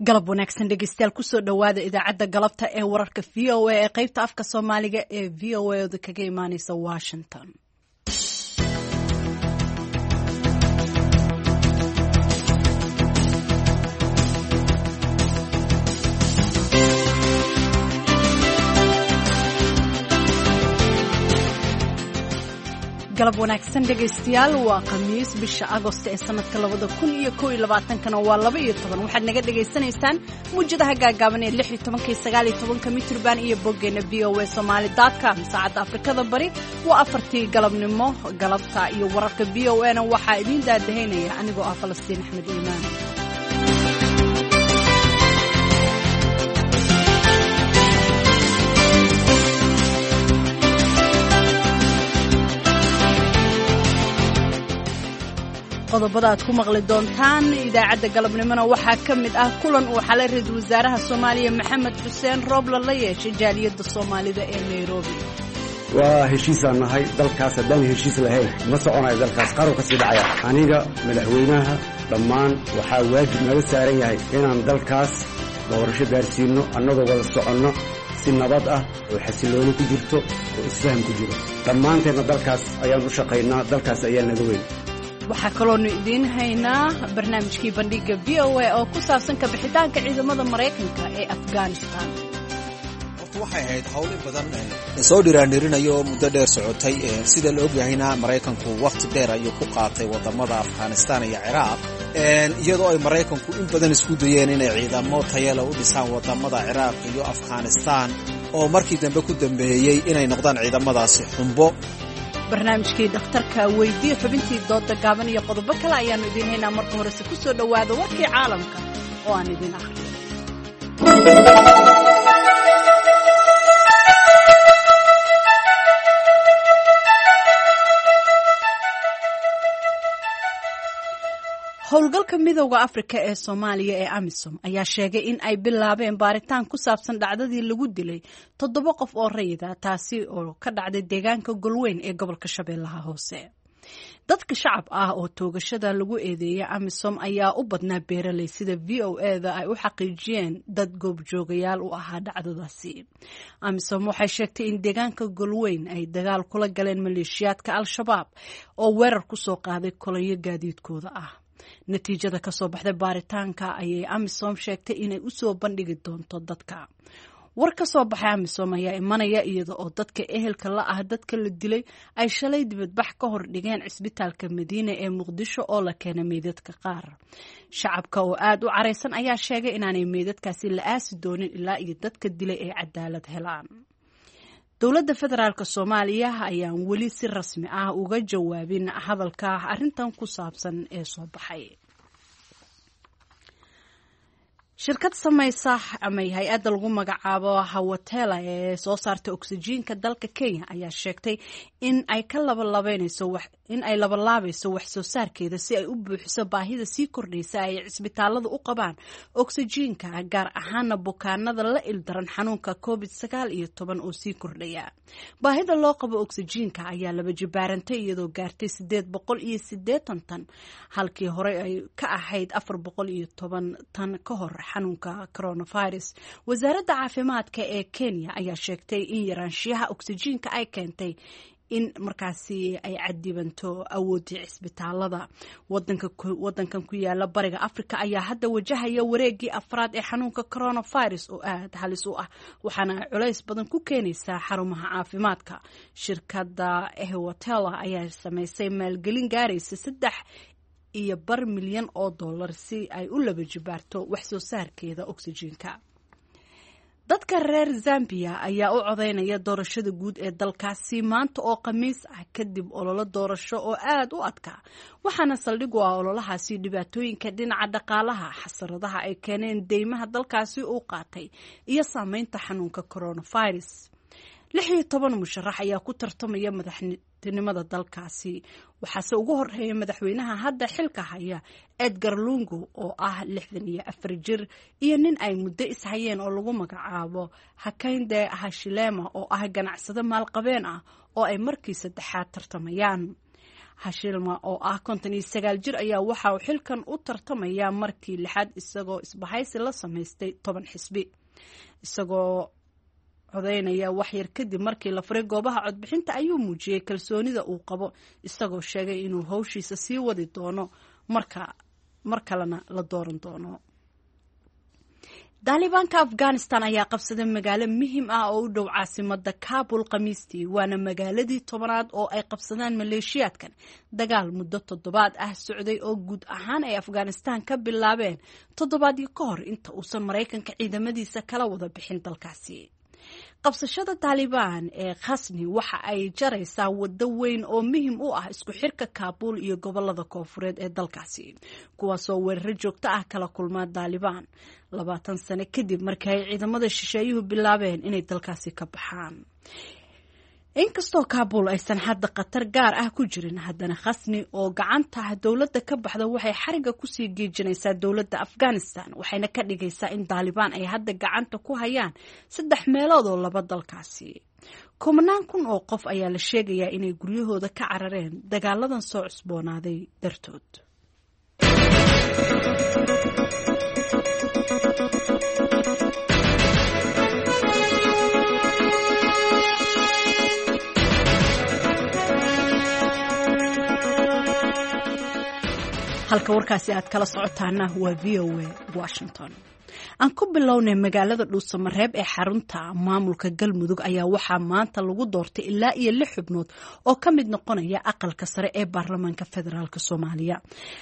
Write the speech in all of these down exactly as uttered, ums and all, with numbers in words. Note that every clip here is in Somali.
galab wanaagsan dhegeystayaal kusoo dhawaada idaacadda galabta ee wararka v o a ee qaybta afka soomaaliga ee v o a da kaga imaaneysa Washington. galab wanaagsan dhegeystayaal waa khamiis bisha Agosto ee sanadka labada kun iyo kow iyo labaatan kana waa laba iyo toban waxaad naga dhageysanaysaan muujadaha gaagaaban ee lix iyo toban iyo sagaal iyo toban mitirban iyo boggeena v o a somali dot com saacadda Afrikada Bari waa afartii galabnimo galabta iyo wararka v o a na waxa idin daadaheynaya anigoo ah Falastiin Axmed Iimaan. qodobada aad ku maqli doontaan idaacadda galabnimona waxaa ka mid ah kulan uu xalay ra'iisul wasaaraha Soomaaliya Maxamed Xuseen Roble la yeeshay jaaliyadda Soomaalida ee Nairobi. waa heshiisaan nahay dalkaas haddaan heshiis lahayn ma soconayo dalkaas qaru ka sii dhacaya aniga madaxweynaha dhammaan waxaa waajib naga saaran yahay inaan dalkaas doorasho gaarsiino annagoo wada soconno si nabad ah oo xasilooni ku jirto oo isfaham ku jiro dhammaanteedna dalkaas ayaan u shaqaynaa dalkaas ayaa naga weyn. waxaa kaloonu idiin haynaa barnaamijkii bandhiga v o a oo ku saabsan ka bixitaanka ciidamada Mareykanka ee Afghanistan. waxay ahayd hawl badan soo dhiraanirinayo muddo dheer socotay sida la ogyahayna Mareykanku waqti dheer ayuu ku qaatay wadamada Afghanistan iyo Iraq iyadoo ay Mareykanku in badan isku dayeen inay ciidamo tayaalo u dhisaan wadamada Iraq iyo Afghanistan oo markii dambe ku dambeeyay inay noqdaan ciidamadaasi xumbo. barnaamijkii dhakhtarka weydiiyo xubintii dooda gaaban iyo qodobo kale ayaanu idiin haynaa marka horese ku soo dhawaada warkii caalamka oo aan idiin akhriyo. howlgalka midowda Afrika ee Soomaaliya ee AMISOM ayaa sheegay in ay bilaabeen baaritaan ku saabsan dhacdadii lagu dilay toddoba qof oo rayid ah taasi oo ka dhacday deegaanka Golweyn ee gobolka Shabeellaha Hoose. dadka shacab ah oo toogashada lagu eedeeyay AMISOM ayaa u badnaa beeraley sida v o a da ay u xaqiijiyeen dad goobjoogayaal u ahaa dhacdadaasi. AMISOM waxay sheegtay in deegaanka Golweyn ay dagaal kula galeen maleeshiyaadka Al-Shabaab oo weerar ku soo qaaday kolayo gaadiidkooda ah. natiijada ka soo baxday baaritaanka ayay AMISOM sheegtay inay u soo bandhigi doonto dadka. war ka soo baxay AMISOM ayaa imanaya iyada oo dadka ehelka la ah dadka la dilay ay shalay dibadbax ka hor dhigeen cisbitaalka Madiina ee Muqdisho oo la keenay meedadka qaar. shacabka oo aad u careysan ayaa sheegay inaanay meedadkaasi la aasi doonin ilaa iyo dadka dilay ay cadaalad helaan. dowladda federaalka Soomaaliya ayaan weli si rasmi ah uga jawaabin hadalka arrintan ku saabsan ee soo baxay. shirkad samaysa ama hay'adda lagu magacaabo Hawatela ee soo saarta oksijiinka dalka Kenya ayaa sheegtay in ay ka labalaabeyso wax in ay labalaabayso wax soo saarkeeda si ay u buuxiso baahida sii kordhaysa ay cisbitaalada u qabaan oksijiinka gaar ahaan bukaanada la ildaran xanuunka covid sagaal iyo toban oo sii kordhaya. baahida loo qabo oksijiinka ayaa laba jibaarantay iyadoo gaartay sideed boqol iyo siddeetan tan halkii hore ay ka ahayd afar boqol iyo toban tan ka hor xanuunka coronavirus. wasaaradda caafimaadka ee Kenya ayaa sheegtay in yaraanshiyaha oksijiinka ay keentay in markaasi ay cadibanto awoodii cisbitaalada. wadanka wadankan ku yaala bariga Afrika ayaa hadda wajahaya wareegii afraad ee xanuunka coronavirus oo aad halis u ah waxaana culays badan ku keenaysa xarumaha caafimaadka. shirkadda Hawatela ayaa sameysay maalgelin gaaraysa saddex iyo bar milyan oo dollar si ay u laba jibaarto wax soo saarkeeda oksijiinka. dadka reer Zambia ayaa u codeynaya doorashada guud ee dalkaasi maanta oo khamiis ah kadib ololo doorasho oo aad u adkaa waxaana saldhig u ah ololahaasi dhibaatooyinka dhinaca dhaqaalaha xasaradaha ay keeneen deymaha dalkaasi uu qaatay iyo saameynta xanuunka coronavirus. lix iyo toban musharax ayaa ku tartamaya madaxtinimada dalkaasi waxaase ugu horeeya madaxweynaha hadda xilka haya Edgar Lungu oo ah lixdan iyo afar jir iyo nin ay muddo ishayeen oo lagu magacaabo Hakainde Hichilema oo ah ganacsade maalqabeen ah oo ay markii saddexaad tartamayaan. hashilma oo ah konton iyo sagaal jir ayaa waxa uu xilkan u tartamayaa markii lixaad isagoo isbahaysi la samaystay toban xisbi isagoo codeynaya waxyar kadib markii la furay goobaha codbixinta ayuu muujiyey kalsoonida uu qabo isagoo sheegay inuu hawshiisa sii wadi doono marka mar kalena la dooran doono. Daalibaanka Afghanistan ayaa qabsaday magaalo muhiim ah oo u dhow caasimada Kabul Khamiistii waana magaaladii tobanaad oo ay qabsadaan maleeshiyaadkan dagaal muddo toddobaad ah socday oo guud ahaan ay Afghanistan ka bilaabeen toddobaadii ka hor inta uusan Mareykanka ciidamadiisa kala wada bixin dalkaasi. qabsashada Taliban ee Khasni waxa ay jaraysaa waddo weyn oo muhiim u ah isku xirka Kabul iyo gobolada koonfureed ee dalkaasi kuwaasoo weerar joogto ah kala kulma Taliban labaatan sano kadib markii ay ciidamada shisheeyuhu bilaabeen inay dalkaasi ka baxaan. inkastoo Kabul aysan hadda qatar gaar ah ku jirin haddana Khasni oo gacanta dawladda ka baxda waxay xariga ku sii geejinaysaa dawladda Afghanistan waxayna ka dhigaysaa in Taliban ay hadda gacanta ku hayaan saddex meelood oo laba dalkaasi. kumanaan kun oo qof ayaa la sheegayaa inay guryahooda ka carareen dagaaladan soo cusboonaaday dartood. halka warkaasi aad kala socotaana waa V O A Washington. aan ku bilownay magaalada Dhuusamareeb ee xarunta maamulka Galmudug ayaa waxaa maanta lagu doortay ilaa iyo lix xubnood oo ka mid noqonaya aqalka sare ee baarlamaanka federaalka Soomaaliya.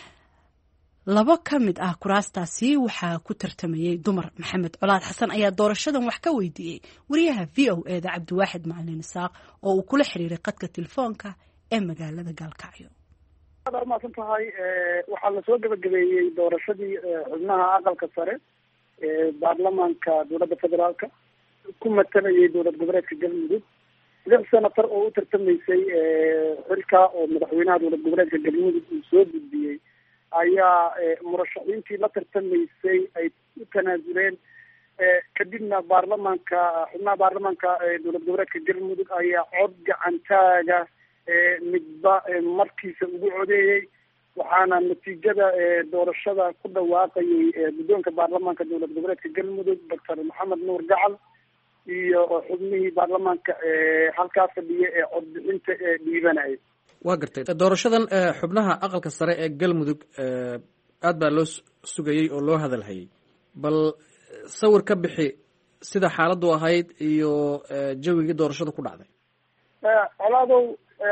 laba ka mid ah kuraastaasi waxaa ku tartamayay dumar. Maxamed Colaad Xasan ayaa doorashadan wax ka weydiiyey wariyaha V O A da Cabdiwaaxid Macalin Isaaq oo uu kula xiriiray qadka telefoonka ee magaalada Gaalkacyo. maasan tahay waxaa lasoo gabagabeeyey doorashadii xubnaha aqalka sare ee baarlamaanka dowladda federaalka ku matalayay dowlad goboleedka Galmudug. lix senatar oo u tartamaysay xilka oo madaxweynaha dowlad goboleedka Galmudug uu soo gudbiyey ayaa murashaxiintii la tartamaysay ay u tanaasuleen kadibna baarlamaanka xubnaha baarlamaanka dowlad goboleedka Galmudug ayaa cod gacantaaga midba markiisa ugu codeeyey waxaana natiijada doorashada ku dhawaaqayay guddoonka baarlamaanka dowlad goboleedka Galmudug Doctor Maxamed Nuur Gacal iyo xubnihii baarlamaanka halkaa fadhiya ee codbixinta ee dhiibanayay. waa gartay doorashadan xubnaha aqalka sare ee Galmudug aad baa loo sugayay oo loo hadalhayay bal sawir ka bixi sida xaaladdu ahayd iyo jawigii doorashada ku dhacday. colaadow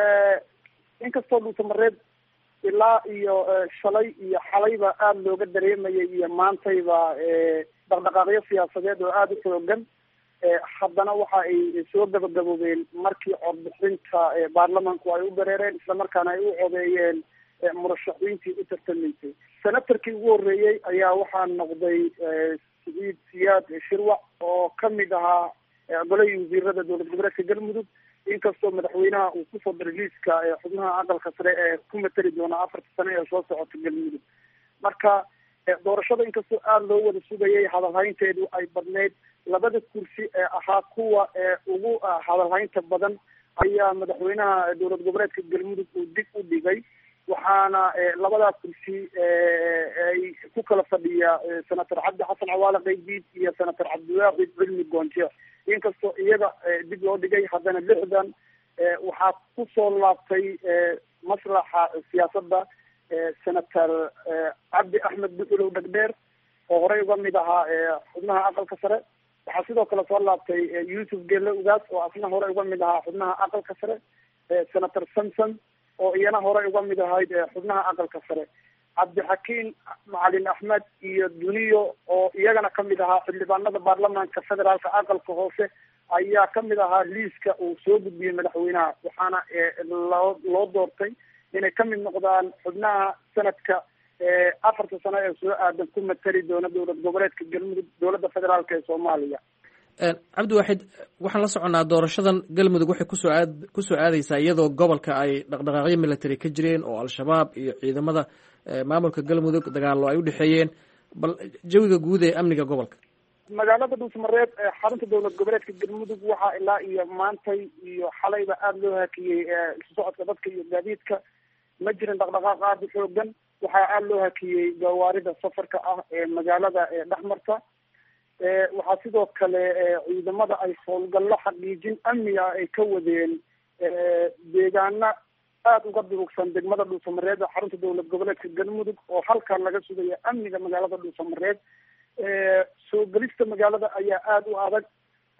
inkastoo Dhuusamareeb ilaa iyo shalay iyo xalayba aada looga dareemayay iyo maantayba dhaqdhaqaaqyo siyaasadeed oo aada u xoogan haddana waxa ay soo gabagaboobeen markii codbixinta baarlamaanku ay u dareereen islamarkaana ay u codeeyeen murashaxiintii u tartamaysay. senatarkii ugu horreeyey ayaa waxaa noqday Saciid Siyaad Shirwac oo kamid ahaa golihii wasiirada dowlad goboleedka Galmudug inkastoo madaxweynaha uu kusoo daray liiska xubnaha aqalka sare ee ku matali doona afarta sano ee soo socota Galmudug. marka doorashada inkastoo aada loo wada sugayay hadalhaynteedu ay badneyd labada kursi ee ahaa kuwa ugu hadalhaynta badan ayaa madaxweynaha dowlad goboleedka Galmudug uu dib u dhigay waxaana labadaa kursi ay ku kala fadhiya senator Cabdi Xasan Cawaale Qaydiid iyo senator Cabdiwaaxid Cilmi Goonje. inkastoo iyaga dib loo dhigay haddana lixdan waxaa kusoo laabtay maslaxa siyaasadda senator Cabdi Axmed Buxulow Dhagdheer oo horey uga mid ahaa xubnaha aqalka sare. waxaa sidoo kale soo laabtay Yuusuf Gelle Ugaas oo asna horey uga mid ahaa xubnaha aqalka sare. senator Samson oo iyana horey uga mid ahayd xubnaha aqalka sare. Cabdixakiin Macalin Axmed iyo Duniyo oo iyagana kamid ahaa xildhibaanada baarlamaanka federaalka aqalka hoose ayaa kamid ahaa liiska uu soo gudbiyey madaxweynaha waxaana loo loo doortay inay kamid noqdaan xubnaha sanadka afarta sano ee soo aadan ku matali doona dowlad goboleedka Galmudug dowladda federaalka ee Soomaaliya. Cabdiwaaxid waxaan la soconaa doorashadan Galmudug waxay kusoo aad kusoo aadaysaa iyadoo gobolka ay dhaqdhaqaaqyo military ka jireen oo al-shabaab iyo ciidamada maamulka Galmudug dagaalo ay u dhaxeeyeen bal jawiga guud ee amniga gobolka. magaalada Dhuusamareeb ee xarunta dowlad goboleedka Galmudug waxaa ilaa iyo maantay iyo xalayba aada loo hakiyey isu socodka dadka iyo gaadiidka ma jirin dhaqdhaqaaq aada u xoogan waxaa aada loo hakiyey gawaarida safarka ah ee magaalada ee dhexmarta waxaa sidoo kale ciidamada ay howlgallo xaqiijin amniga ah ay ka wadeen deegaana aada uga durugsan degmada dhuusamareed ee xarunta dowlad goboleedka galmudug oo halkan laga sugaya amniga magaalada dhuusamareed soo gelista magaalada ayaa aada u adag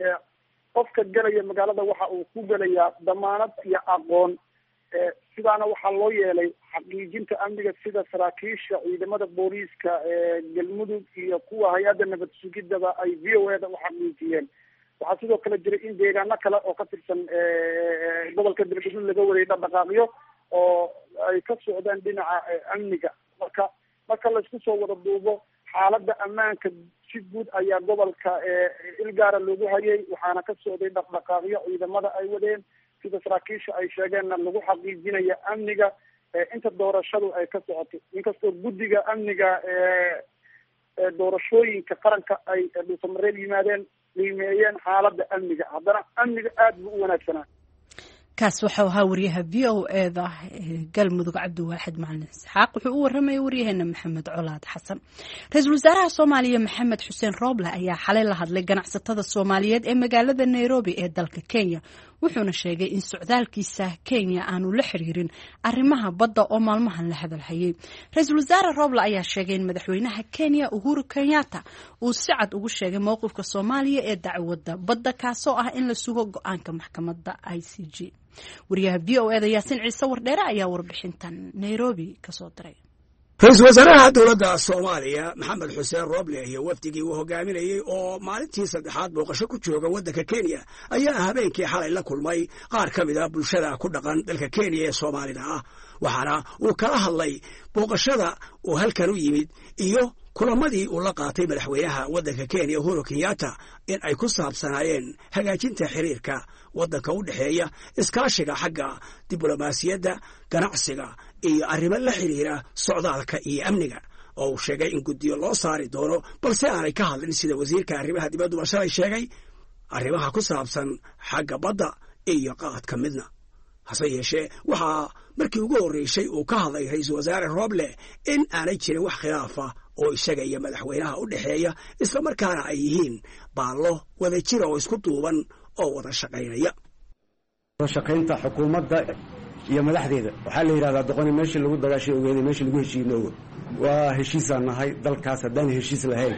qofka gelaya magaalada waxa uu ku gelayaa damaanad iyo aqoon sidaana waxaa loo yeelay xaqiijinta amniga sida saraakiisha ciidamada booliiska galmudug iyo kuwa hay-adda nabad sugidaba ay v o e da u xaqiijiyeen waxaa sidoo kale jiray in deegaano kale oo ka tirsan gobolka galgaduud laga waday dhaqdhaqaaqyo oo ay ka socdaan dhinaca amniga marka marka laisku soo wada duubo xaaladda ammaanka si guud ayaa gobolka ilgaara loogu hayay waxaana ka socday dhaqdhaqaaqyo ciidamada ay wadeen sida saraakiisha ay sheegeenna lagu xaqiijinaya amniga inta doorashadu ay ka socoto inkastoo guddiga amniga doorashooyinka qaranka ay dhuusamareed yimaadeen qiimeeyeen xaaladda amniga haddana amniga aada buu u wanaagsanaa kaas waxau ahaa wariyaha v o e da galmudug cabdiwaaxid macalin isxaaq wuxuu u warramaya waryaheena maxamed colaad xasan ra-iisul wasaaraha soomaaliya maxamed xuseen rooble ayaa xalay la hadlay ganacsatada soomaaliyeed ee magaalada nairobi ee dalka kenya wuxuuna sheegay in socdaalkiisa kenya aanu la xiriirin arrimaha badda oo maalmahan la hadalhayay ra-iisul wasaare rooble ayaa sheegay in madaxweynaha kenya uhuru kenyatta uu si cad ugu sheegay mowqifka soomaaliya ee dacwadda badda kaasoo ah in la sugo go-aanka maxkamadda i c g wariyaha v o e da yaasin ciise wardheere ayaa warbixintan nairobi kasoo diray ra-iisul wasaaraha dowladda soomaaliya maxamed xuseen rooble iyo wafdigii uu hogaaminayey oo maalintii saddexaad booqasho ku jooga waddanka kenya ayaa habeenkii xalay la kulmay qaar ka mid a bulshada ku dhaqan dalka kenya ee soomaalida ah waxaana uu kala hadlay booqashada uu halkan u yimid iyo kulamadii uu la qaatay madaxweynaha waddanka kenya uhuru kenyatta in ay ku saabsanaayeen hagaajinta xiriirka waddanka u dhexeeya iskaashiga xagga diblomaasiyadda ganacsiga iyo arrimo la xiriira socdaalka iyo amniga oo uu sheegay in guddiyo loo saari doono balse aanay ka hadlin sida wasiirka arrimaha dibadduba shalay sheegay arrimaha ku saabsan xagga badda iyo qaadka midna hase yeeshee waxaa markii ugu horreysay uu ka hadlay ra-iisul wasaare rooble in aanay jirin wax khilaafa oo isaga iyo madaxweynaha u dhexeeya isla markaana ay yihiin baallo wada jira oo isku duuban oo wada shaqaynaya shaqaynta xukuumadda iyo madaxdeeda waxaa la yidhahdaa doqoni meeshii lagu dagaashay ogeeday meeshii lagu heshiinoogo waa heshiisaan nahay dalkaas haddaan heshiis lahayn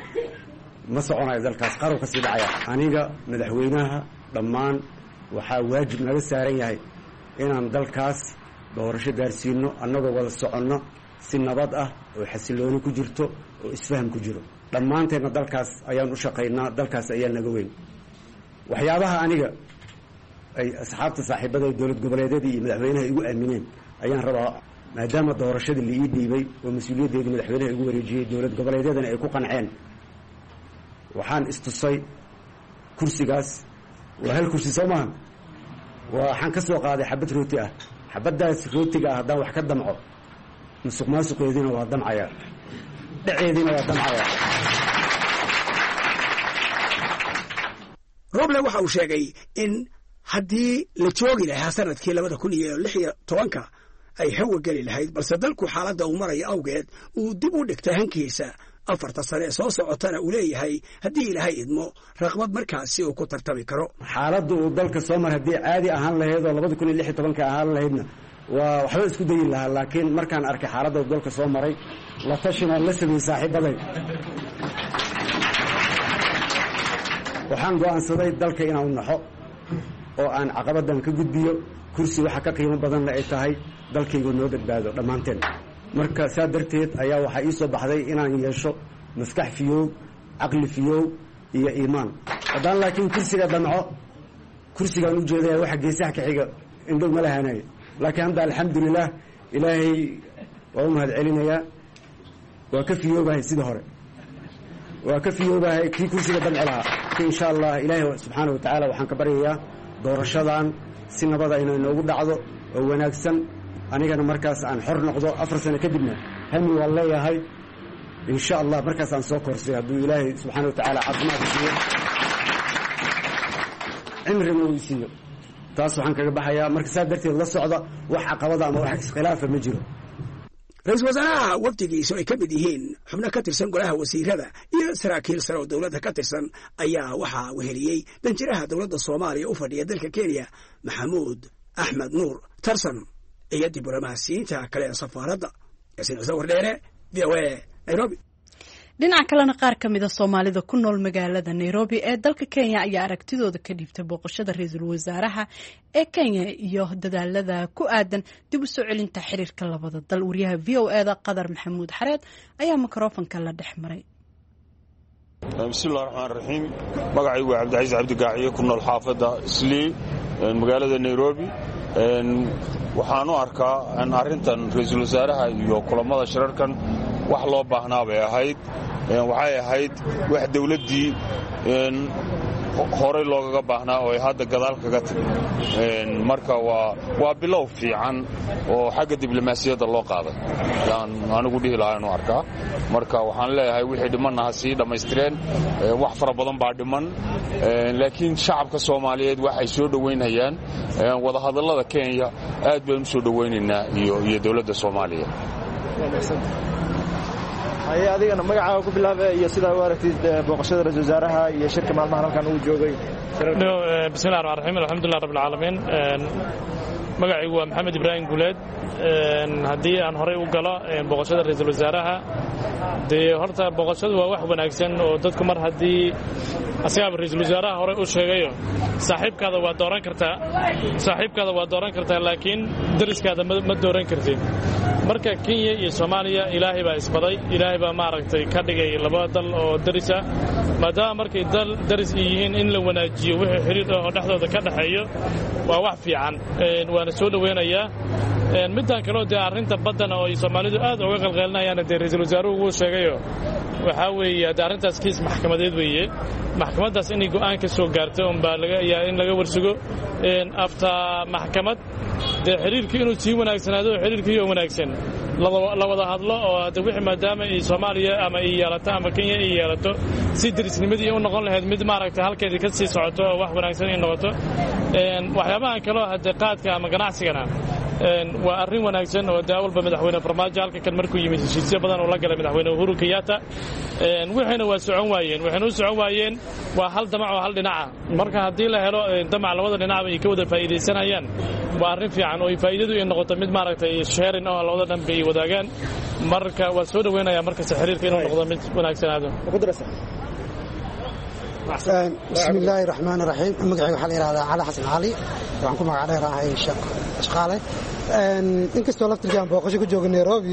ma soconayo dalkaas qarow ka sii dhacaya aniga madaxweynaha dhammaan waxaa waajib naga saaran yahay inaan dalkaas doorasho gaarsiino annagoo wada soconno si nabad ah oo xasilooni ku jirto oo isfaham ku jiro dhammaanteenna dalkaas ayaan u shaqaynaa dalkaas ayaa naga weyn waxyaabaha aniga ay asxaabta saaxiibada dowlad goboleedyadii iyo madaxweynaha igu aamineen ayaan rabaa maadaama doorashadii la ii dhiibay oo mas-uuliyaddeedii madaxweynaha igu wareejiyey dowlad goboleedyadana ay ku qanceen waxaan istusay kursigaas waa hal kursi soo maaha waxaan ka soo qaaday xabad rooti ah xabaddaas rootiga ah haddaan wax ka damco musuq maasuqeediina waa damcayaa dhaceediina waa damcayaa roble waxa uu sheegay in haddii la joogi lahaa sanadkii labada kun iyo lix iyo tobanka ay hawa geli lahayd balse dalku xaaladda uu maraya awgeed uu dib u dhigta hankiisa afarta sane ee soo socotana uu leeyahay haddii ilaahay idmo raqbad markaasi uu ku tartami karo xaaladda uu dalka soo mar haddii caadi ahaan lahayd oo labada kun iyo lix iyo tobanka ahaan lahaydna waa waxba isku dayi lahaa laakiin markaan arkay xaaladda uu dalka soo maray la tashin aan la sameeyey saaxiibaday waxaan go'aansaday dalka inaan u naxo oo aan caqabaddan ka gudbiyo kursi waxa ka qiimo badanna ay tahay dalkaygu noo badbaado dhammaanteen marka saa darteed ayaa waxaa ii soo baxday inaan yeesho maskax fiyoow caqli fiyoow iyo iimaan haddaan laakiin kursiga damco kursigaan u jeedaya waxa geesaha ka xiga indhow ma lahaanayo laakiin hadda alxamdulilah ilaahay waa u mahad celinayaa waa ka fiyoobahay sidii hore waa ka fiyoobahay kii kursiga damci lahaa ki insha allah ilaahay subxaana wa tacaala waxaan ka baryayaa doorashadan si nabada inay noogu dhacdo oo wanaagsan anigana markaas aan xor noqdo afar sano kadibna hami waan leeyahay insha allah markaas aan soo korsay hadduu ilaahay subxaana wa tacaala caafimaad siiyo cimrina uu siiyo taas waxaan kaga baxayaa marka saa darteed la socda wax caqabada ama wax iskhilaafa ma jiro ra-iisul wasaaraha wafdigiisa ay ka mid yihiin xubno ka tirsan golaha wasiirada iyo saraakiil sare oo dowladda ka tirsan ayaa waxaa weheliyey danjiraha dowladda soomaaliya u fadhiya dalka kenya maxamuud axmed nuur tarsan iyo diblomaasiyiinta kale ee safaaradda yaasiin cise wardheere v o a nairobi. dhinaca kalena qaar ka mida soomaalida ku nool magaalada nairobi ee dalka kenya ayaa aragtidooda ka dhiibtay booqashada ra-iisul wasaaraha ee kenya iyo dadaalada ku aadan dib u soo celinta xiriirka labada dal. wariyaha v o e da qadar maxamuud xareed ayaa mikrofonka la dhex maray. bismillahi raxmaan raxiim. magacaygu waa cabdicasiis cabdigaaciye ku nool xaafadda islii magaalada nairobi. waxaan u arkaa arrintan ra-iisul wasaaraha iyo kulamada shirarkan wax loo baahnaa bay ahayd. waxay ahayd wax dawladdii horey loogaga baahnaa oo ay hadda gadaal kaga timi. marka waa waa bilow fiican oo xagga diblomaasiyadda loo qaaday yaan anigu dhihi lahaa inu arkaa. marka waxaan leeyahay wixii dhimanna ha sii dhammaystireen. wax fara badan baa dhiman, laakiin shacabka soomaaliyeed waxay soo dhowaynayaan wadahadallada kenya. aad baynu u soo dhowaynaynaa iyo iyo dowladda soomaaliya. adigana magacaaga ku bilaaba iyo sidaa u aragtid booqashada ra-iisul wasaaraha iyo shirka maalmahan halkan uu joogay. bismillahi rahmaani rahiim. alxamdulilah rabbil caalamiin. magacaygu waa maxamed ibraahim guuleed. haddii aan horey u galo booqashada ra-iisul wasaaraha, dee horta booqashadu waa wax wanaagsan oo dadku mar haddii asagaaba ra-iisul wasaaraha horey u sheegayo saaxiibkaada waa dooran kartaa saaxiibkaada waa dooran kartaa laakiin dariskaada ma dooran kartid. marka kenya iyo soomaaliya ilaahay baa isbaday, ilaahay baa maaragtay ka dhigay laba dal oo darisa. maadaama markay dal daris yihiin in la wanaajiyo wixii xiriir oo dhexdooda ka dhaxeeyo waa wax fiican, waana soo dhoweynayaa. midaan kaloo dee arrinta baddana oo ay soomaalidu aad uga qalqeelinayaana dee ra-iisul wasaaruhu wuu sheegayo waxaa weeye dee arrintaas kiis maxkamadeed weeye. maxkamaddaas inay go'aan ka soo gaarto unbaa laga in laga warsugo afta maxkamad dee xiriirkii inuu sii wanaagsanaado oo xiriirkii oo wanaagsan la wada hadlo oo hadda wixii maadaama ay soomaaliya ama ay yeelato ama kenya ay yeelato si derisnimadii u noqon lahayd mid maaragtay halkeedii ka sii socoto oo wax wanaagsan ay noqoto. waxyaabahan kaloo hadde qaadka ama ganacsigana waa arrin wanaagsan oo dee awalba madaxweyne farmaajo halka kan markuu yimid heshiisyo badan oo la galay madaxweyne uhuru kenyatta. wixiina waa socon waayeen waxayna u socon waayeen waa hal damac oo hal dhinaca. marka haddii la helo damac labada dhinacba ay ka wada faa'iidaysanayaan waa arrin fiican oo ay faa'iidadu ay noqoto mid maaragtay sharing oo labada dhanba ay wadaagaan. marka waa soo dhoweynayaa markasta xiriirka inuu noqdo mid wanaagsanaado. bismi illaahi raxmaan raxiim. magacayga waxaa la yidhahdaa cali xasan cali, waxaan ku magac dheerahay shaqaale. inkastoo laftirkii aan booqasho ku jooga nairobi,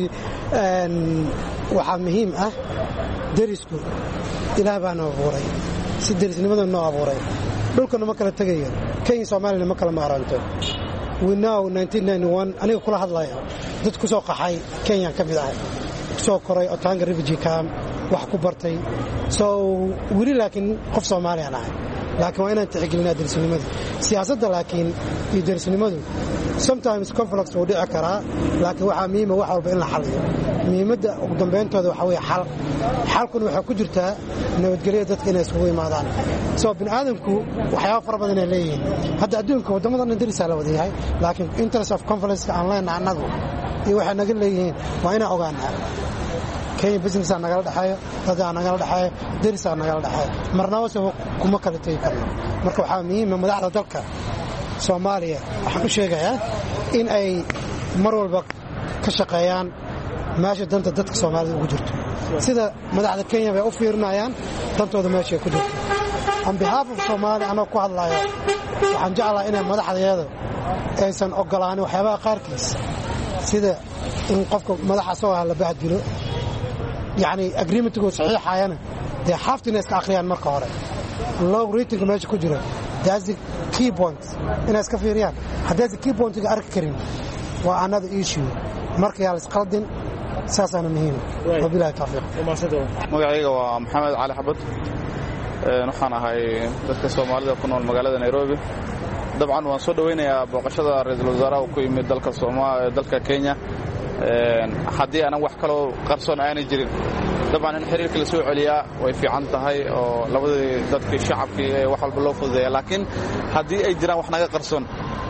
waxaa muhiim ah derisku ilaah baa noo abuuray, si derisnimada noo abuuray. dhulkana ma kala tegayo, kenya soomaaliyana ma kala maaranto. winow aniga kula hadlaya dad ku soo qaxay kenyaan ka mid ahay, ku soo koray otanga refugee camp, wax ku bartay. so weli laakiin qof soomaaliyaan ahay, laakiin waa inaan tixgelinaa derisnimadu. siyaasadda laakiin iyo derisnimadu sometimes conflict wuu dhici karaa, laakiin waxaa muhiima wax walba in la xaliyo. muhiimadda ugu dambeyntooda waxaa weeye xal. xalkuna waxay ku jirtaa nabadgelyo dadka inay isugu imaadaan. so bini aadamku waxyaaba fara badan ay leeyihiin. hadda adduunka waddamadan derisaa la wada yahay, laakiin interest of conflictska aan leenaha annagu iyo waxay naga leeyihiin waa inaan ogaanaa. kenya businessaa nagala dhexeeyo, dadaa nagala dhexeeyo, derisaa nagala dhexeeyo, marnaba se kuma kala tegi karno. marka waxaa muhiima madaxda dalka soomaaliya waxaan u sheegayaa in ay mar walba ka shaqeeyaan meesha danta dadka soomaalida ugu jirto. sida madaxda kenya bay u fiirinayaan dantooda meeshay ku jirto. on behalf of Soomaaliya anoo ku hadlayo waxaan jeclahay inay madaxdeeda aysan ogolaanin waxyaabaha qaarkiis sida in qofka madaxa soo ah la bahdilo, yani agreementku saxiixayana dee xaftina iska akhriyaan marka hore. low rating meesha ku jira, that's the key point inay iska fiiriyaan. haddaysan key pointiga arki karin waa another issue. marka yaa la isqaldin, saasaana muhiima. wabilahi tawfiiq. magacayga waa maxamed cali xabad, waxaan ahay dadka soomaalida ku nool magaalada nairobi. dabcan waan soo dhoweynayaa booqashada ra-iisul wasaaraha uu ku yimid dalka Soomaaliya dalka Kenya. haddii aanan wax kaloo qarsoon aanay jirin, dabcan in xiriirka la soo celiyaa way fiican tahay oo labadii dadkii shacabkii wax walba loo fududeeya. laakiin haddii ay jiraan wax naga qarsoon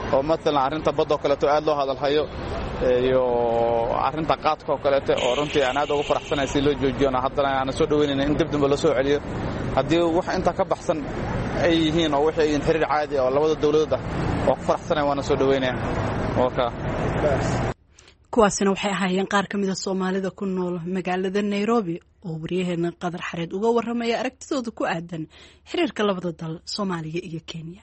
oo matalan arrinta badda oo kaleeto aad loo hadalhayo iyo arrinta qaadka oo kaleeto oo runtii aan aad ugu faraxsanahay si loo joojiyona haddana aan soo dhaweynayna in dib dambe loo soo celiyo haddii wax inta ka baxsan ay yihiin oo wixii in xiriir caadi oo labada dawladood ah oo ku faraxsanahay waana soo dhaweynaya waka kuwaasina waxay ahaayeen qaar ka mid ah Soomaalida ku nool magaalada Nairobi oo wariyaheena Qadar Xareed uga warramaya aragtidooda ku aadan xiriirka labada dal Soomaaliya iyo Kenya.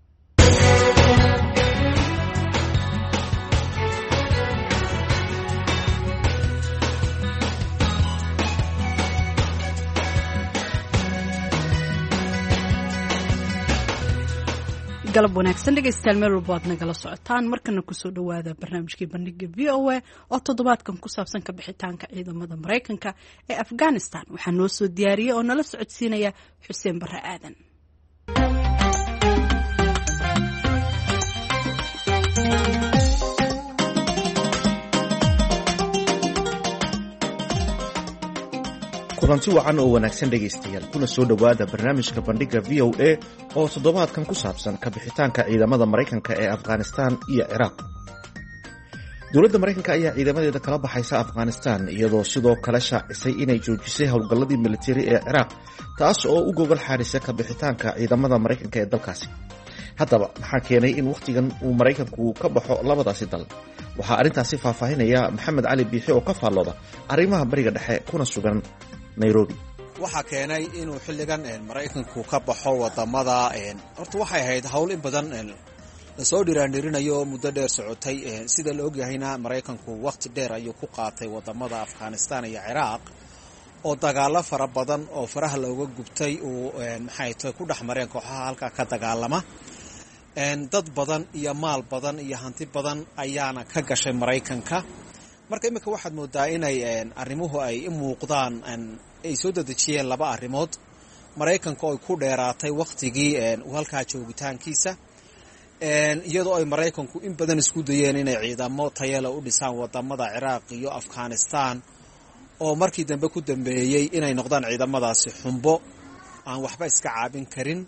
galab wanaagsan dhegeystayaal meel walba aad nagala socotaan markana kusoo dhawaada barnaamijkii bandhiga v o a oo toddobaadkan ku saabsan ka bixitaanka ciidamada Mareykanka ee Afghanistan waxaa noo soo diyaariyay oo nala socodsiinaya Xuseen Barre Aadan. kulanti wacan oo wanaagsan dhegaystayaal kuna soo dhawaada barnaamijka bandhiga v o a oo toddobaadkan ku saabsan ka bixitaanka ciidamada Mareykanka ee Afghanistan iyo Ciraaq. Dowladda Mareykanka ayaa ciidamadeeda kala baxaysa Afghanistan iyadoo sidoo kale shaacisay inay joojisay howlgalladii militari ee Ciraaq taas oo u gogol xaarisa ka bixitaanka ciidamada Mareykanka ee dalkaasi. haddaba maxaa keenay in wakhtigan uu Mareykanku ka baxo labadaasi dal? waxaa arrintaasi faahfaahinaya Maxamed Cali Biixi oo ka faallooda arrimaha bariga dhexe kuna sugan Nairobi. waxa keenay inuu xilligan Mareykanku ka baxo wadamada horta waxay ahayd hawl in badan la soo dhiraandhirinayo muddo dheer socotay sida la ogyahayna Mareykanku waqti dheer ayuu ku qaatay wadamada Afghanistan iyo Ciraaq oo dagaalo fara badan oo faraha looga gubtay oo maxay tahay ku dhaxmareen kooxaha halka ka dagaalama dad badan iyo maal badan iyo hanti badan ayaana ka gashay Mareykanka. marka imika waxaad moodaa inay arrimuhu ay u muuqdaan ay soo dadajiyeen laba arrimood. Mareykanka oo ku dheeraatay waqtigii uu halka joogitaankiisa iyadoo ay Mareykanku in badan isku dayeen inay ciidamo tayo leh u dhisaan wadamada Ciraaq iyo Afghanistan oo markii dambe ku dambeeyay inay noqdaan ciidamadaasi xumbo aan waxba iska caabin karin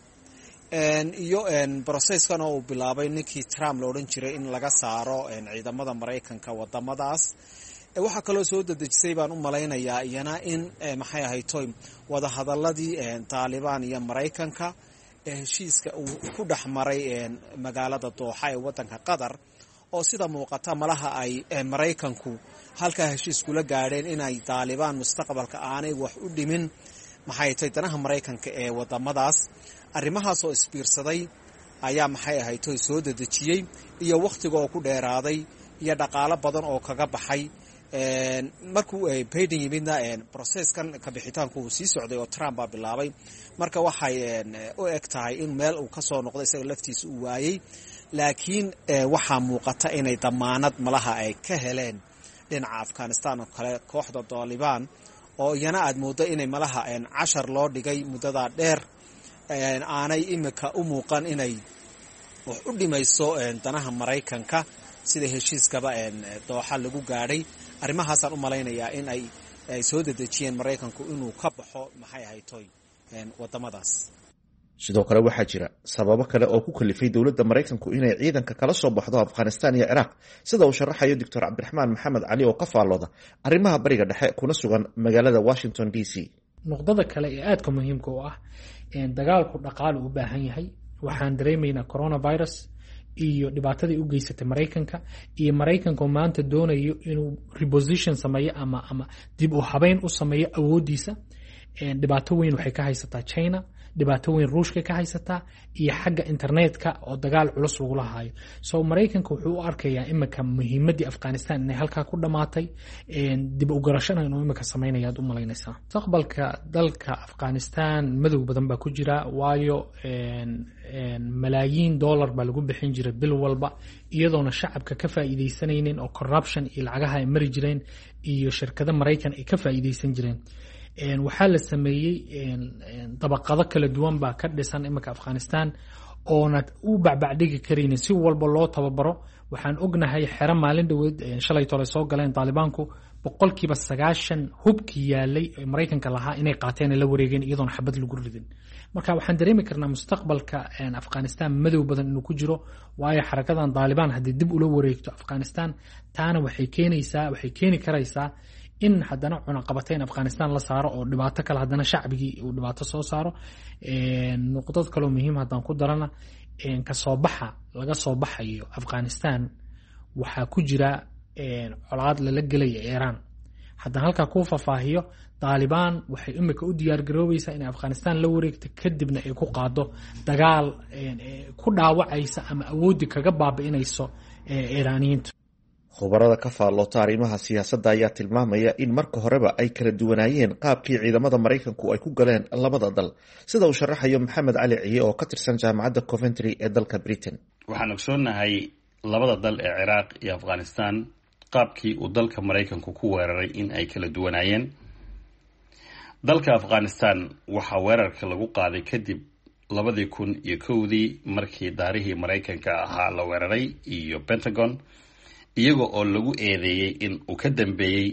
iyo processkan oo uu bilaabay ninkii Trump la oran jiray in laga saaro ciidamada Mareykanka wadamadaas. waxa kale oo soo dadajisay baan u malaynayaa iyana in maxay ahaytoy wada hadaladii Taliban iyo Mareykanka ee heshiiska uu ku dhaxmaray magaalada Dooxa ee wadanka Qatar oo sida muuqata malaha ay Mareykanku halka heshiis kula gaadheen inay Taliban mustaqbalka aanay wax u dhimin maxay tahay danaha Mareykanka ee wadamadaas. arrimahaas oo isbiirsaday ayaa maxay ahaytoy soo dadajiyay iyo waqtiga oo ku dheeraaday iyo dhaqaale badan oo kaga baxay markuu Biden yimidna processkan ka bixitaanku uu sii socday oo Trump baa bilaabay. marka waxay u eg tahay in meel uu ka soo noqday isaga laftiisa uu waayay laakiin waxaa muuqata inay damaanad malaha ay ka heleen dhinaca Afghanistan oo kale kooxda Taliban oo iyana aad moodo inay malaha cashar loo dhigay muddada dheer aanay imika u muuqan inay wax u dhimayso danaha Mareykanka sida heshiiskaba Dooxa lagu gaadhay. arrimahaasaan u malaynayaa in ay ay soo dadajiyeen Mareykanku inuu ka baxo maxay ahaytoy wadamadaas. sidoo kale waxaa jira sababo kale oo ku kalifay dowladda Mareykanku inay ciidanka kala soo baxdo Afghanistan iyo Ciraaq sida uu sharaxayo Doctor Cabdiraxmaan Maxamed Cali oo ka faallooda arrimaha bariga dhexe kuna sugan magaalada Washington D C. nuqdada kale ee aadka muhiimka u ah dagaalku dhaqaale u baahan yahay waxaan dareemaynaa coronavirus iyo dhibaatadii u geysatay Mareykanka iyo Mareykanka maanta doonayo inuu reposition sameeyo ama ama dib u habeyn u sameeyo awoodiisa. dhibaato weyn waxay ka haysataa China, dhibaato weyn Ruushka ka haysataa iyo xagga internetka oo dagaal culus lagu lahayo. so Mareykanka wuxuu u arkayaa imika muhiimadii Afghanistan inay halka ku dhamaatay dib u garashana inuu imika sameeynaya aad u malaynaysaa. mustaqbalka dalka Afghanistan madow badan baa ku jira waayo malaayiin dollar baa lagu bixin jiray bil walba iyadoona shacabka ka faa'iideysanayeen oo corruption iyo lacagaha ay mari jireen iyo shirkado Mareykan ay ka faa'iideysan jireen. waxaa la sameeyey dabaqado kala duwan baa ka dhisan imika Afghanistan oona u bacbacdhigi karaynin si walba loo tababaro. waxaan ognahay xero maalin dhaweed shalay tole soo galeen Talibanku boqolkiiba sagaashan hubkii yaalay ee maraykanka lahaa inay qaateen la wareegeen iyadoon xabad lagu ridin. marka waxaan dareemi karnaa mustaqbalka afghanistan madow badan inuu ku jiro, waayo xarakadan daalibaan haddii dib ula wareegto afghanistan, taana waxay keenaysaa waxay keeni karaysaa in haddana cunaqabateyn afghanistan la saaro oo dhibaato kale haddana shacbigii uu dhibaato soo saaro. nuqdad kaloo muhiim haddaan ku darana, kasoo baxa laga soo baxayo afghanistan waxaa ku jira colaad lala gelaya iiraan. haddaan halkaa kuu faahfaahiyo, daalibaan waxay imika u diyaargaroobaysaa inay afghanistan la wareegto, kadibna ay ku qaado dagaal ku dhaawacaysa ama awooddi kaga baabi'inayso iiraaniyiintu. khubarada ka faalloota arrimaha siyaasadda ayaa tilmaamaya in marka horeba ay kala duwanaayeen qaabkii ciidamada maraykanku ay ku galeen labada dal, sida uu sharaxayo maxamed cali ciye oo ka tirsan jaamacadda coventry ee dalka britain. waxaan ogsoonnahay labada dal ee ciraaq iyo afghanistan qaabkii uu dalka maraykanku ku weeraray in ay kala duwanaayeen. dalka afghanistan waxaa weerarka lagu qaaday kadib labadii kun iyo kowdii markii daarihii maraykanka ahaa la weeraray iyo pentagon, iyaga oo lagu eedeeyey in uu ka dambeeyey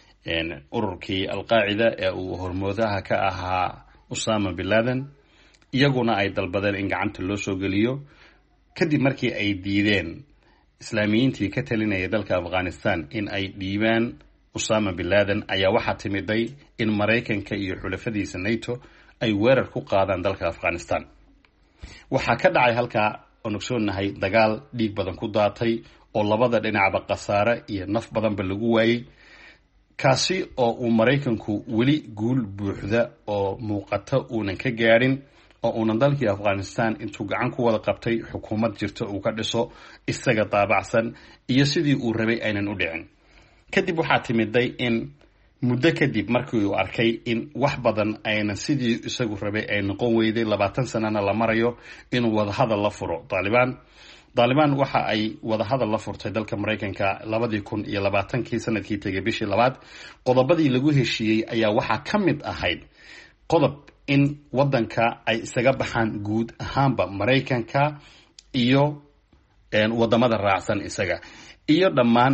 ururkii alqaacida ee uu hormoodaha ka ahaa usama bin laden, iyaguna ay dalbadeen in gacanta loo soo geliyo. kadib markii ay diideen islaamiyiintii ka talinaya dalka afghanistan in ay dhiibaan usama bin laden, ayaa waxaa timiday in maraykanka iyo xulafadiisa nato ay weerar ku qaadaan dalka afghanistan. waxaa ka dhacay halkaa oon ogsoonnahay dagaal dhiig badan ku daatay oo labada dhinacba khasaare iyo naf badanba lagu waayey, kaasi oo uu maraykanku weli guul buuxda oo muuqata uunan ka gaadhin, oo uunan dalkii afghanistan intuu gacan ku wada qabtay xukuumad jirto uu ka dhiso isaga daabacsan iyo sidii uu rabay aynan u dhicin. kadib waxaa timiday in muddo kadib markii uu arkay in wax badan aynan sidii isagu rabay ay noqon weyday, labaatan sanana la marayo, inuu wadahadal la furo daalibaan. daalibaan waxa ay wadahadal la furtay dalka maraykanka labadii kun iyo labaatankii sanadkii tegay bishii labaad. qodobadii lagu heshiiyey ayaa waxaa ka mid ahayd qodob in wadanka ay isaga baxaan guud ahaanba maraykanka iyo wadamada raacsan isaga, iyo dhammaan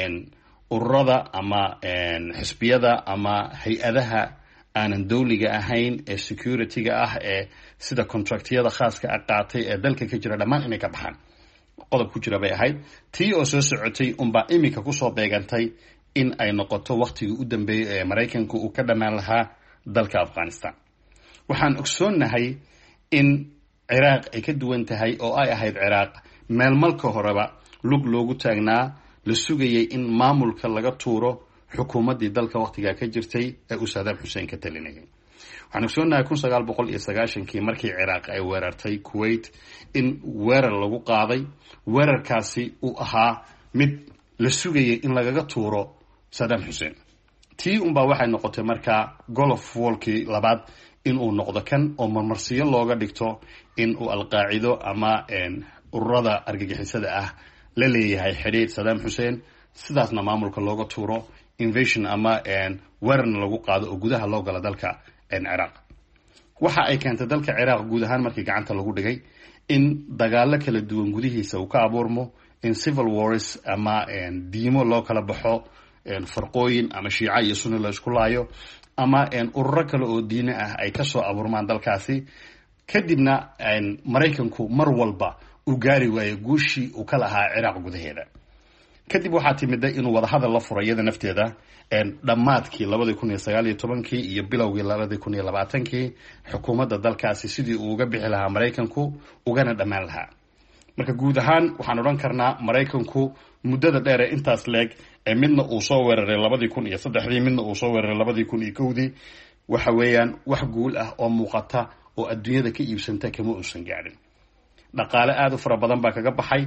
ururada ama xisbiyada ama hay-adaha aanan dowliga ahayn ee security-ga ah ee sida contractyada khaaska a qaatay ee dalka ka jira, dhammaan inay ka baxaan. qodob ku jira bay ahayd. tii oo soo socotay unbaa imika kusoo beegantay in ay noqoto waktigii u dambeeyey ee maraykanku uu ka dhammaan lahaa dalka afghanistan. waxaan ogsoonnahay in ciraaq ay ka duwan tahay oo ay ahayd ciraaq meel malka horeba lug loogu taagnaa, la sugayay in maamulka laga tuuro xukuumaddii dalka waktigaa ka jirtay ee uu saddam xuseen ka talinayay. waxaan ogsoonnahay kun sagaal boqol iyo sagaashankii markii ciraaq ay weerartay kuwait in weerar lagu qaaday. weerarkaasi uu ahaa mid la sugayay in lagaga tuuro saddam xuseen. tii unbaa waxay noqotay markaa golof wallkii labaad inuu noqdo kan oo marmarsiyo looga dhigto in uu alqaacido ama ururada argagixisada ah la leeyahay xidhiidh saddam xuseen, sidaasna maamulka looga tuuro invasion ama weerarna lagu qaado oo gudaha loo gala dalka ciraaq. waxa ay keentay dalka ciraaq guud ahaan markii gacanta lagu dhigay in dagaalo kala duwan gudihiisa uu ka abuurmo, in civil wars ama diimo loo kala baxo, farqooyin ama shiica iyo sunni la isku laayo, ama ururo kale oo diine ah ay kasoo abuurmaan dalkaasi. kadibna maraykanku mar walba uu gaari waayo guushii uu ka lahaa ciraaq gudaheeda. kadib waxaa timiday inuu wadahadal la furo iyada nafteeda dhammaadkii labadii kun iyo sagaal iyo tobankii iyo bilowgii labadii kun iyo labaatankii xukuumadda dalkaasi sidii uu uga bixi lahaa maraykanku ugana dhammaan lahaa. marka guud ahaan waxaan odhan karnaa maraykanku muddada dheer ee intaas leeg ee midna uu soo weeraray labadii kun iyo saddexdii midna uu soo weeraray labadii kun iyo kowdii, waxa weeyaan wax guul ah oo muuqata oo adduunyada ka iibsanta kama uusan gaadhin. dhaqaale aada u fara badan baa kaga baxay,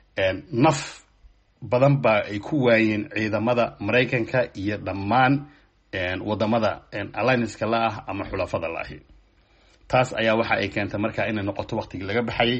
naf badan baa ay ku waayeen ciidamada maraykanka iyo dhammaan wadamada allianceka la ah ama xulafada la ahi. taas ayaa waxa ay keentay markaa inay noqoto waktigii laga baxayay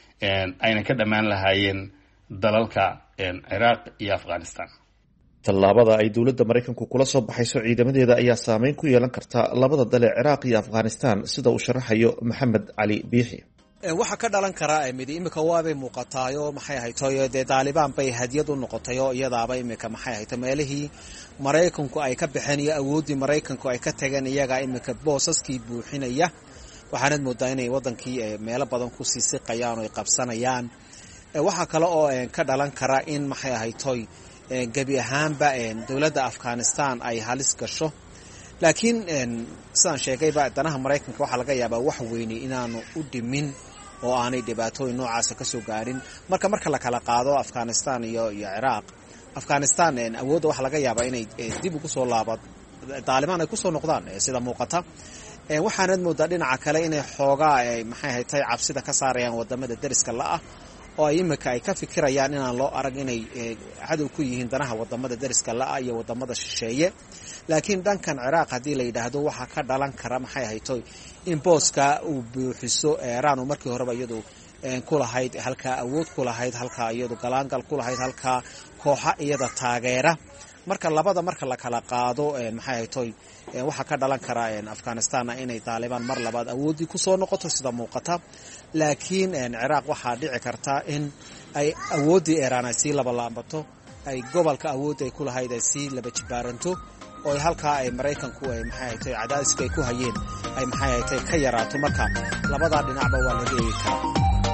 ayna ka dhammaan lahaayeen dalalka ciraaq iyo afghanistan. tallaabada ay dowladda maraykanku kula soo baxayso ciidamadeeda ayaa saameyn ku yeelan karta labada dal ee ciraaq iyo afghanistan, sida uu sharaxayo maxamed cali biixi. waxa ka dhalan kara midi imika waabay muuqataayo maxay ahaytoy dee Taliban bay hadiyad u noqotayo iyadaaba imika maxay ahayto meelihii Mareykanku ay ka bixeen iyo awoodii Mareykanku ay ka tageen iyaga imika boosaskii buuxinaya waxaanad moodaa inay wadankii meelo badan ku sii siqayaan oo ay qabsanayaan waxa kale oo ka dhalan kara in maxay ahaytoy gabi ahaanba dawladda Afghanistan ay halis gasho laakiin sidaan sheegayba danaha Mareykanka waxa laga yaabaa wax weyn inaanu u dhimin oo aanay dhibaatooyin noocaas ka soo gaarin marka marka la kala qaado Afghanistan iyo iyo Iraq Afghanistan awoodda waxa laga yaabaa inay dib ugu soo laabad Taliban ay ku soo noqdaan sida muuqata waxaanad moodaa dhinaca kale inay xoogaa ay maxay haytay cabsida ka saarayaan wadamada dariska la ah oo ay imika ay ka fikirayaan inaan loo arag inay cadow ku yihiin danaha wadamada dariska la ah iyo wadamada shisheeye laakiin dhankan Iraq hadii la yiraahdo waxa ka dhalan kara maxay haytay in booska uu buuxiso Iran oo markii horeba iyadu ku lahayd halka awood ku lahayd halka iyadu galaangal ku lahayd halka kooxa iyada taageera marka labada marka la kala qaado maxay haytay waxa ka dhalan kara Afghanistan inay Taliban mar labaad awoodii ku soo noqoto sida muuqata laakiin Iraq waxa dhici karta in ay awoodii Iran ay si laba laabato ay gobolka awoodii ku lahayd ay si laba jibaaranto oo halka ay Mareykanku ay maxay haytay cadaadiska ay ku hayeen ay maxay haytay ka yaraato marka labada dhinacba waa laga eegi karaa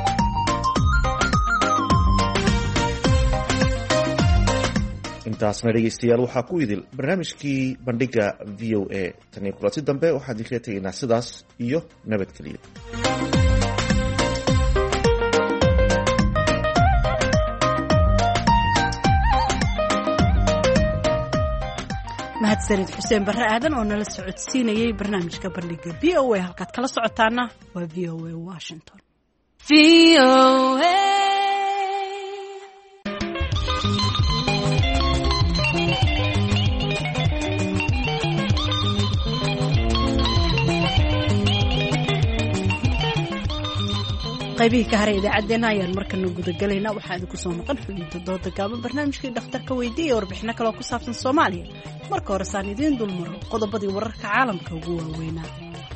intaasna dhegeystayaal waxaa ku idil barnaamijkii bandhiga v o a tan iyo kulanti dambe waxaan idinkaga tegaynaa sidaas iyo nabadgelyo mahadsanid xuseen barre aadan oo nala socodsiinayay barnaamijka bandhiga v o a halkaad kala socotaana waa v o a Washington v o a qaybihii ka haray idaacadeena ayaan markana gudagalaynaa waxaa idinku soo maqan xubinta dooda gaaban barnaamijkii dhakhtarka weydiiya warbixino kale oo ku saabsan Soomaaliya marka hore saan idiin dulmaro qodobadii wararka caalamka ugu waaweynaa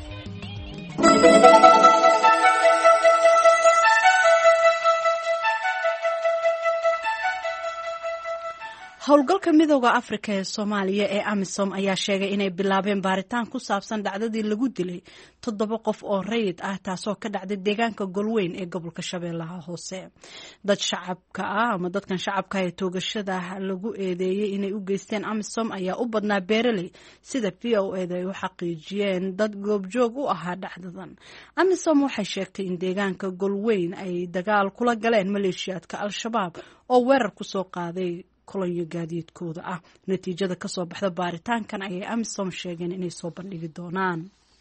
howlgalka midowda Afrika ee Soomaaliya ee AMISOM ayaa sheegay inay bilaabeen baaritaan ku saabsan dhacdadii lagu dilay toddoba qof oo rayid ah taasoo ka dhacday deegaanka Golweyn ee gobolka Shabeellaha Hoose dad shacabka ah ama dadkan shacabka ee toogashada lagu eedeeyay inay u geysteen AMISOM ayaa u badnaa beeraley sida V O A ay u xaqiijiyeen dad goobjoog u ahaa dhacdadan AMISOM waxay sheegtay in deegaanka Golweyn ay dagaal kula galeen maleeshiyaadka Al-Shabaab oo weerar ku soo qaaday kolonyo gaadiidkooda ah natiijada ka soo baxda baaritaankan ayay AMISOM sheegeen inay soo bandhigi doonaan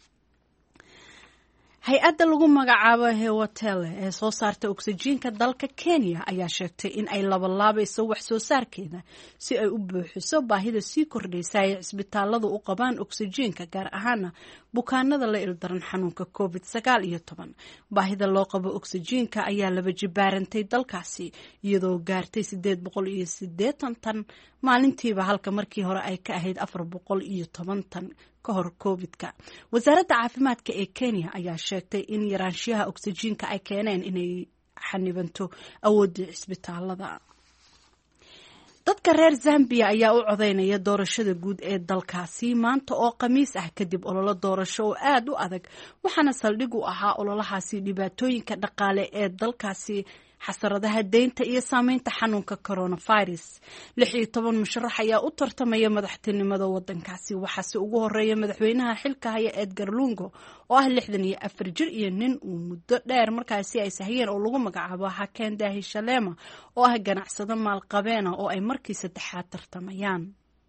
hay-adda lagu magacaabo Hewatele ee soo saarta oksijiinka dalka Kenya ayaa sheegtay in ay labalaabayso wax soo saarkeeda si ay u buuxiso baahida sii kordhaysa ee isbitaaladu u qabaan oksijiinka gaar ahaan bukaanada la ildaran xanuunka covid sagaal iyo toban baahida loo qabo oksijiinka ayaa laba jibaarantay dalkaasi iyadoo gaartay sideed boqol iyo siddeetan tan maalintiiba halka markii hore ay ka ahayd afar boqol iyo toban tan ka hor covidka wasaaradda caafimaadka ee Kenya ayaa sheegtay in yaraanshiyaha oksijiinka ay keeneen inay xanibanto awoodda isbitaalada dadka reer Zambia ayaa u codeynaya doorashada guud ee dalkaasi maanta oo khamiis ah kadib ololo doorasho oo aad u adag waxaana saldhig u ahaa ololahaasi dhibaatooyinka dhaqaale ee dalkaasi xasaradaha deynta iyo saameynta xanuunka coronavirus lix iyo toban musharax ayaa u tartamaya madaxtinimada wadankaasi waxaase ugu horeeya madaxweynaha xilka haya Edgar Lungu oo ah lixdan iyo afar jir iyo nin uu muddo dheer markaasi ay sahayeen oo lagu magacaabo Hakainde Hichilema oo ah ganacsade maalqabeena oo ay markii saddexaad tartamayaan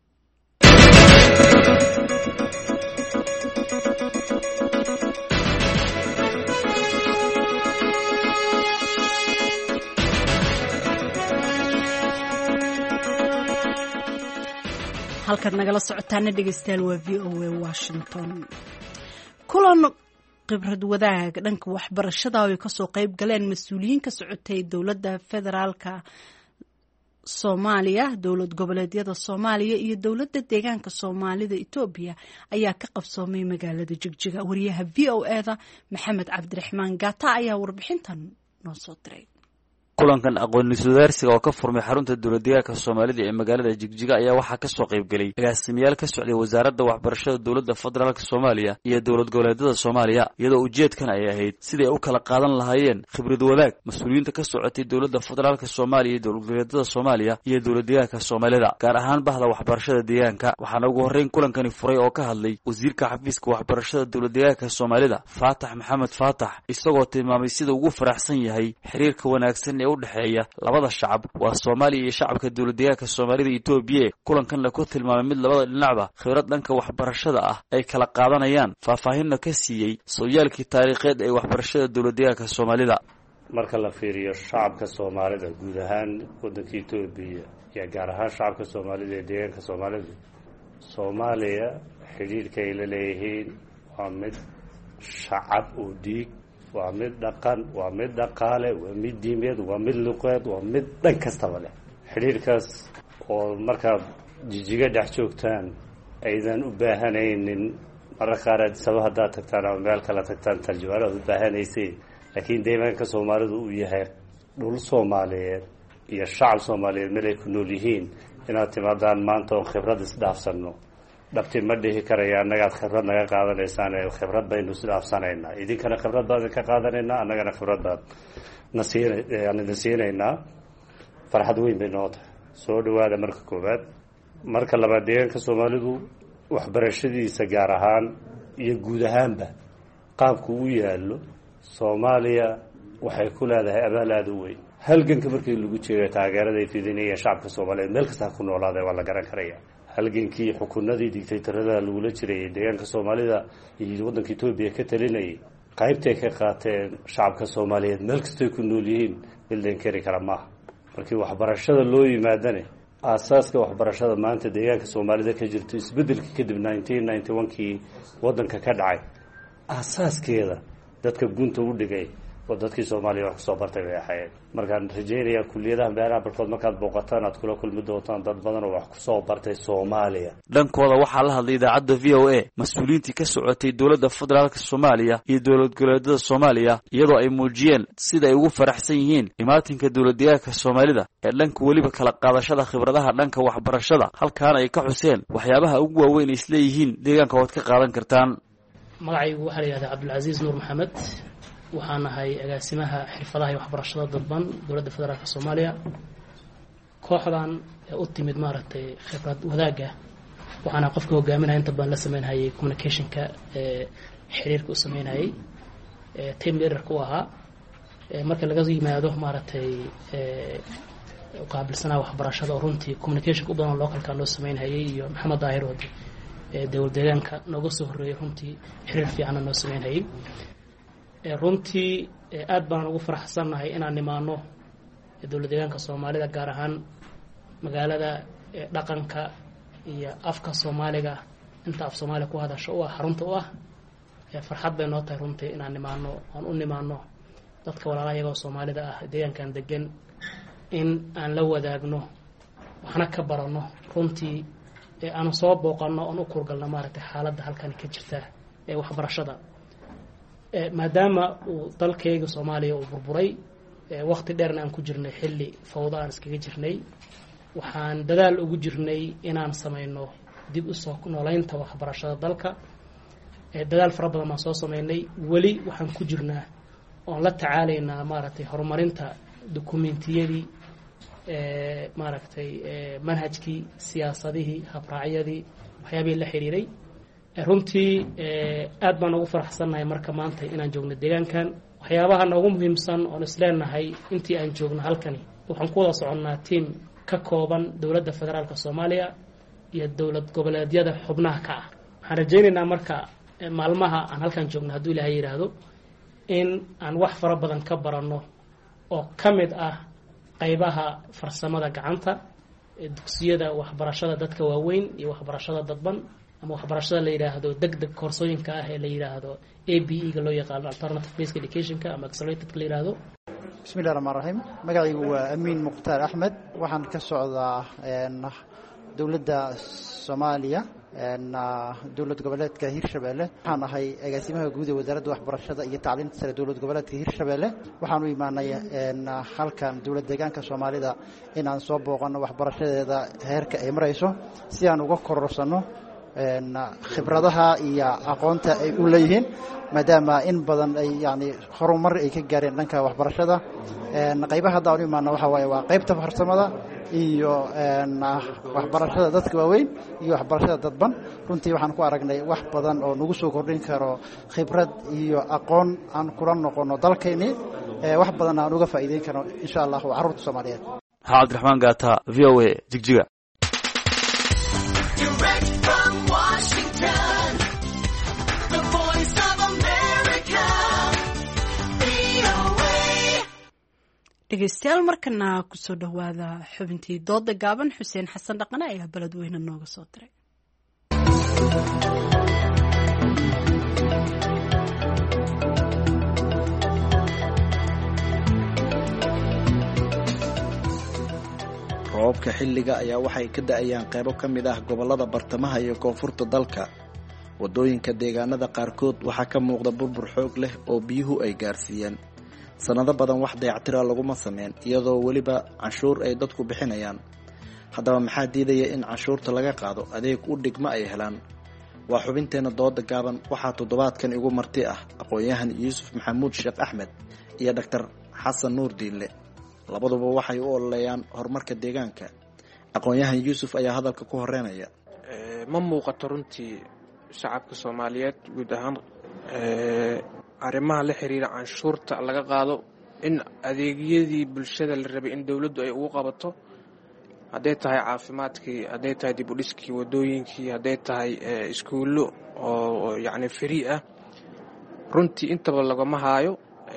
halkaad nagala socotaana dhegeystayaal waa v o a Washington kulan khibrad wadaag dhanka waxbarashada ay ka soo qayb galeen mas'uuliyiin ka socotay dowladda federaalka soomaaliya dowlad goboleedyada soomaaliya iyo dowladda deegaanka soomaalida etoobiya ayaa ka qabsoomay magaalada jigjiga. wariyaha v o eda maxamed cabdiraxmaan gaata ayaa warbixintan noo soo diray. kulankan aqoon-is-wadaarsiga oo ka furmay xarunta dowladdeegaanka soomaalida ee magaalada jigjiga ayaa waxaa ka soo qayb gelay agaasimayaal ka socday wasaaradda waxbarashada dowladda federaalk soomaaliya iyo dowlad goboleedyada soomaaliya, iyadoo ujeedkan ay ahayd siday u kala qaadan lahaayeen khibrad wadaag mas-uuliyiinta ka socotay dowladda federaalk soomaaliya iyo dowlad goboleedyada soomaaliya iyo dowladdeegaanka soomaalida, gaar ahaan bahda waxbarashada deegaanka. waxaana ugu horreyn kulankani furay oo ka hadlay wasiirka xafiiska waxbarashada dowladdeegaanka soomaalida faatax maxamed faatax, isagoo tilmaamay sida ugu faraxsan yahay xiriirka wanaagsan ee udhexeeya labada shacab waa Soomaaliya iyo shacabka dowladdeegaanka Soomaalida Itoobiya. kulankan la ku tilmaamay mid labada dhinacba khibrad dhanka waxbarashada ah ay kala qaadanayaan, faahfaahinna ka siiyey sooyaalkii taariikheed ee waxbarashada dowladdeegaanka Soomaalida. marka la fiiriyo shacabka Soomaalida guud ahaan wadanka Itoobiya iyo gaar ahaan shacabka Soomaalida ee deegaanka Soomaalida, Soomaaliya xiriirka ay la leeyihiin waa mid shacab oo dhiig, waa mid dhaqan, waa mid dhaqaale, waa mid diimeed, waa mid luqeed, waa mid dhan kastaba leh. xidhiirkaas oo markaad jijiga dhex joogtaan aydan u baahanaynin mararka qaar sabab haddaad tagtaan ama meel kala tagtaan tarjumaano aad u baahanaysay, laakiin deegaanka Soomaalidu uu yahay dhul Soomaaliyeed iyo shacab Soomaaliyeed meel ay ku nool yihiin, inaad timaadaan maanta oo khibrad isdhaafsanno. dhabti ma dhihi karaya annagaad khibrad naga qaadanaysaan, khibrad baynu isdhaafsanaynaa, idinkana khibrad baan ka qaadanaynaa, annagana khibrad baan na siinaynaa. farxad weyn bay noo tahay. soo dhawaada marka koowaad. marka labaad, deegaanka Soomaalidu waxbarashadiisa gaar ahaan iyo guud ahaanba qaabku u yaallo, Soomaaliya waxay ku leedahay abaal aad u weyn. halganka markii lagu jeeyo taageerada ay fidinayaan shacabka Soomaaliyeed meel kasta ku noolaada waa la garan karaya. halgankii xukuumadii dictatorada lagula jiray deegaanka Soomaalida iyo wadanka Itoobiya ka talinayay, qaybtay ka qaateen shacabka Soomaaliyeed meel kasta ku nool yihiin bildan kari kara maaha. markii waxbarashada loo yimaadane, aasaaska waxbarashada maanta deegaanka Soomaalida ka jirto isbedelkii kadib nineteen ninety one kii wadanka ka dhacay, aasaaskeeda dadka gunta u dhigay oo dadkii Soomaaliya wax kusoo bartay bay ahaayeen. markaan rajaynayaa kulliyadaha meelaha barkood markaad booqataan aad kula kulmi doontaan dad badan oo wax kusoo bartay Soomaaliya. dhankooda waxaa la hadlay idaacadda v o a mas-uuliyiintii ka socotay dowladda federaalka Soomaaliya iyo dowlad goboleedyada Soomaaliya, iyadoo ay muujiyeen sida ay ugu faraxsan yihiin imaatinka dowladdeegaanka Soomaalida ee dhanka weliba kala qaadashada khibradaha dhanka waxbarashada, halkaana ay ka xuseen waxyaabaha ugu waaweyn ay isleeyihiin deegaanka waad ka qaadan kartaan. magacaygu waxaa la yidhahdaa Cabdulcasiis Nuur Maxamed, waxaan ahay agaasimaha xirfadaha iyo waxbarashada dadban dowladda federaalka Soomaaliya. kooxdan u timid maaragtay khibrad wadaaga, waxaana qofka hogaaminaya inta badan la sameynayay communicationka ee xiriirka u sameynayay ee team leaderka u ahaa. marka laga yimaado maaragtay ee qaabilsanaa waxbarashada oo runtii communication u badan localka loo sameynayay, iyo Maxamed Daahir wadi ee dowlad deegaanka nooga soo horeeyay runtii xiriir fiican oo sameynayay. runtii aad baan ugu faraxsanahay inaan nimaano dowlad deegaanka Soomaalida, gaar ahaan magaalada dhaqanka iyo afka Soomaaliga inta af Soomaali ku hadasho oo xarunta u ah. farxad bay noo tahay runtii inaan nimaano aan u nimaano dadka walaalaha Soomaalida ah deegaankan degan, in aan la wadaagno waxna ka barano, runtii aan soo booqano oo u kurgalno maaragtay xaaladda halkan ka jirta ee waxbarashada. maadaama uu dalkayga Soomaaliya uu burburay, waqti dheerna aan ku jirnay xilli fawda aan iskaga jirnay, waxaan dadaal ugu jirnay inaan samayno dib u soo noolaynta waxbarashada dalka. dadaal fara badan baan soo samaynay, weli waxaan ku jirnaa oon la tacaalaynaa maaragtay horumarinta dukumentiyadii, maaragtay manhajkii, siyaasadihii, habraacyadii, waxyaabihii la xiriiray. runtii aad baan ugu faraxsanahay marka maanta inaan joogno deegaankan. waxyaabaha noogu muhiimsan oon isleenahay intii aan joogno halkani, waxaan ku wada soconnaa tiim ka kooban dowladda federaalka Soomaaliya iyo dowlad goboleedyada xubnaha ka ah. waxaan rajaynaynaa marka maalmaha aan halkan joogno hadduu Ilaahay yiraahdo in aan wax fara badan ka baranno oo ka mid ah qaybaha farsamada gacanta, dugsiyada waxbarashada dadka waaweyn iyo waxbarashada dadban ama waxbarashada la yidhaahdo deg deg koorsooyinka ah ee la yidhaahdo A B E ga loo yaqaano alternative basic educationka ama accelerated la yidhaahdo. bismillahi raxmaan raxiim magacaygu waa amiin mukhtaar axmed waxaan ka socdaa dowladda soomaaliya dowlad goboleedka hirshabeelle waxaan ahay agaasimaha guud ee wasaaradda waxbarashada iyo tacliinta sare dowlad goboleedka hirshabeelle waxaan u imaanay halkan dowlad deegaanka soomaalida inaan soo booqano waxbarashadeeda heerka ay marayso si aan uga kororsano khibradaha iyo aqoonta ay u leeyihiin maadaama in badan ay yani horumar ay ka gaareen dhanka waxbarashada qaybaha hadda aan u imaano waxa waaye waa qaybta farsamada iyo waxbarashada dadka waaweyn iyo waxbarashada dadban runtii waxaan ku aragnay wax badan oo nagu soo kordhin karo khibrad iyo aqoon aan kula noqono dalkeennii wax badan aan uga faa'iideyn karno insha allah waa carruurta soomaaliyeed. maxaa cabdiraxmaan gaata v o a jigjiga. dhegeystayaal markana kusoo dhawaada xubintii dooda gaaban xuseen xasan dhaqane ayaa beledweyne nooga soo diray. roobabka xilliga ayaa waxay ka da-ayaan qaybo ka mid ah gobollada bartamaha iyo koonfurta dalka. waddooyinka deegaanada qaarkood waxaa ka muuqda burbur xoog leh oo biyuhu ay gaarsiiyeen. sanado badan wax dayactira laguma sameyn iyadoo weliba canshuur ay dadku bixinayaan. haddaba maxaa diidaya in canshuurta laga qaado adeeg u dhigma ay helaan? waa xubinteena dooda gaaban waxaa toddobaadkan igu marti ah aqoon-yahan yuusuf maxamuud sheekh axmed iyo doctor xasan nuur diinle. labaduba waxay u ololeeyaan horumarka deegaanka. aqoon-yahan yuusuf ayaa hadalka ku horeynaya. ma muuqato runtii shacabka soomaaliyeed guud ahaan arrimaha la xiriira canshuurta laga qaado in adeegyadii bulshada la rabay in dowladdu ay ugu qabato, hadday tahay caafimaadkii, hadday tahay dib u dhiskii wadooyinkii, hadday tahay iskuullo oo yacni free ah, runtii intaba lagama haayo.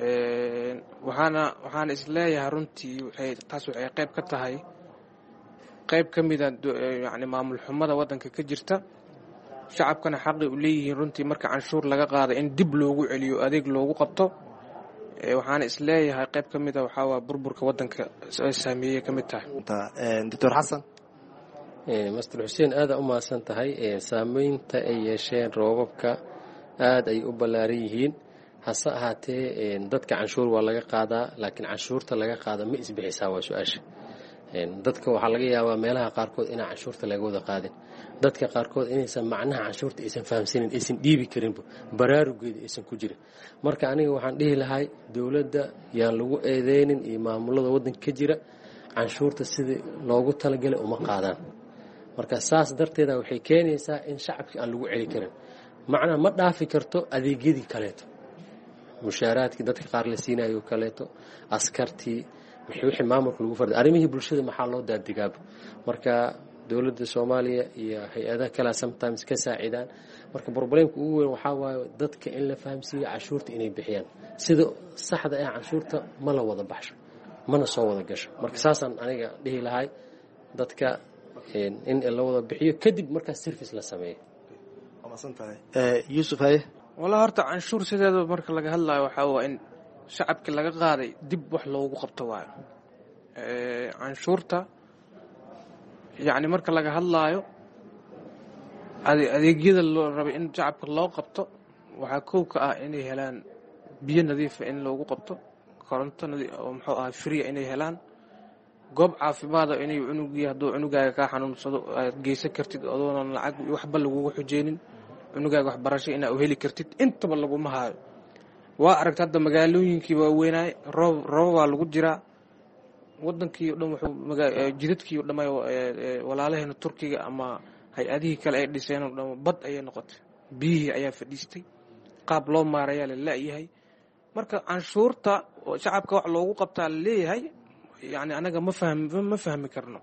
waxaana waxaana isleeyahay runtii waxay taas waxay qayb ka tahay qayb ka mida yacni maamul xumada waddanka ka jirta. shacabkana xaqi u leeyihiin runtii marka canshuur laga qaada in dib loogu celiyo adeeg loogu qabto. waxaana isleeyahay qayb ka mida waxaa waa burburka waddanka saameeyey ka mid tahay. doctor xasan. master xuseen aada u mahadsan tahay. saameynta ay yeesheen roobabka aada ay u ballaaran yihiin. hase ahaatee dadka canshuur waa laga qaadaa, laakiin canshuurta laga qaada ma isbixisaa waa su-aasha. dadka waxaa laga yaabaa meelaha qaarkood inaan canshuurta laga wada qaadin, dadka qaarkood inaysan macnaha canshuurta aysan fahamsanin, aysan dhiibi karinba, baraarugeeda aysan ku jirin. marka aniga waxaan dhihi lahay dowladda yaan lagu eedeynin iyo maamulada waddanka ka jira canshuurta sidii loogu talagalay uma qaadaan. marka saas darteeda waxay keenaysaa in shacabkii aan lagu celi karin, macnaha ma dhaafi karto adeegyadii kaleeto, mushaaraadkii dadka qaar la siinayo kaleeto, askartii, wixii maamulka lagu farday, arrimihii bulshada maxaa loo daadigaaba. marka dowladda soomaaliya iyo hay-adaha kale sometimes ka saacidaan. marka problemka ugu weyn waxaa waaye dadka in la fahamsiiyo canshuurta inay bixiyaan sida saxda ah. canshuurta ma la wada baxsho, mana soo wada gasho. marka saasaan aniga dhihi lahay dadka in la wada bixiyo kadib markaas service la sameeyo. yuusuf haye. walaa horta canshuur sideeda marka laga hadlayo waxaa waa in shacabkii laga qaaday dib wax loogu qabto waayo. canshuurta yacni marka laga hadlaayo adeegyada loo rabay in shacabka loo qabto waxaa kow ka ah inay helaan biyo nadiifa in loogu qabto, koronto oo muxuu ahay free inay helaan, goob caafimaada inay cunugii hadduu cunugaaga kaa xanuunsado aad geysan kartid adoonan lacag waxba lagugu xujeynin, cunugaaga waxbarasho inaa u heli kartid. intaba laguma haayo. waa aragta hadda magaalooyinkii waaweynaay roob rooba waa lagu jiraa. wadankii o dhan wuxuu jidadkii o dhamay walaalaheena turkiga ama hay-adihii kale ay dhiseen o dhan bad ayay noqotay, biyihii ayaa fadhiistay, qaab loo maarayaa la la-yahay. marka canshuurta shacabka wax loogu qabtaa la leeyahay, yani anaga ma fahmi ma fahmi karno.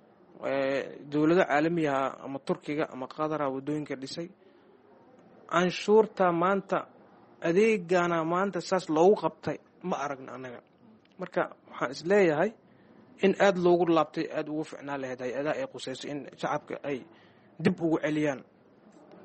dowlado caalamiyaha ama turkiga ama qadara wadooyinka dhisay, canshuurta maanta adeegana maanta saas loogu qabtay ma aragna anaga. marka waxaan isleeyahay in aada loogu laabtay aada ugu ficnaa lahayd hay-adaha ay qusayso in shacabka ay dib ugu celiyaan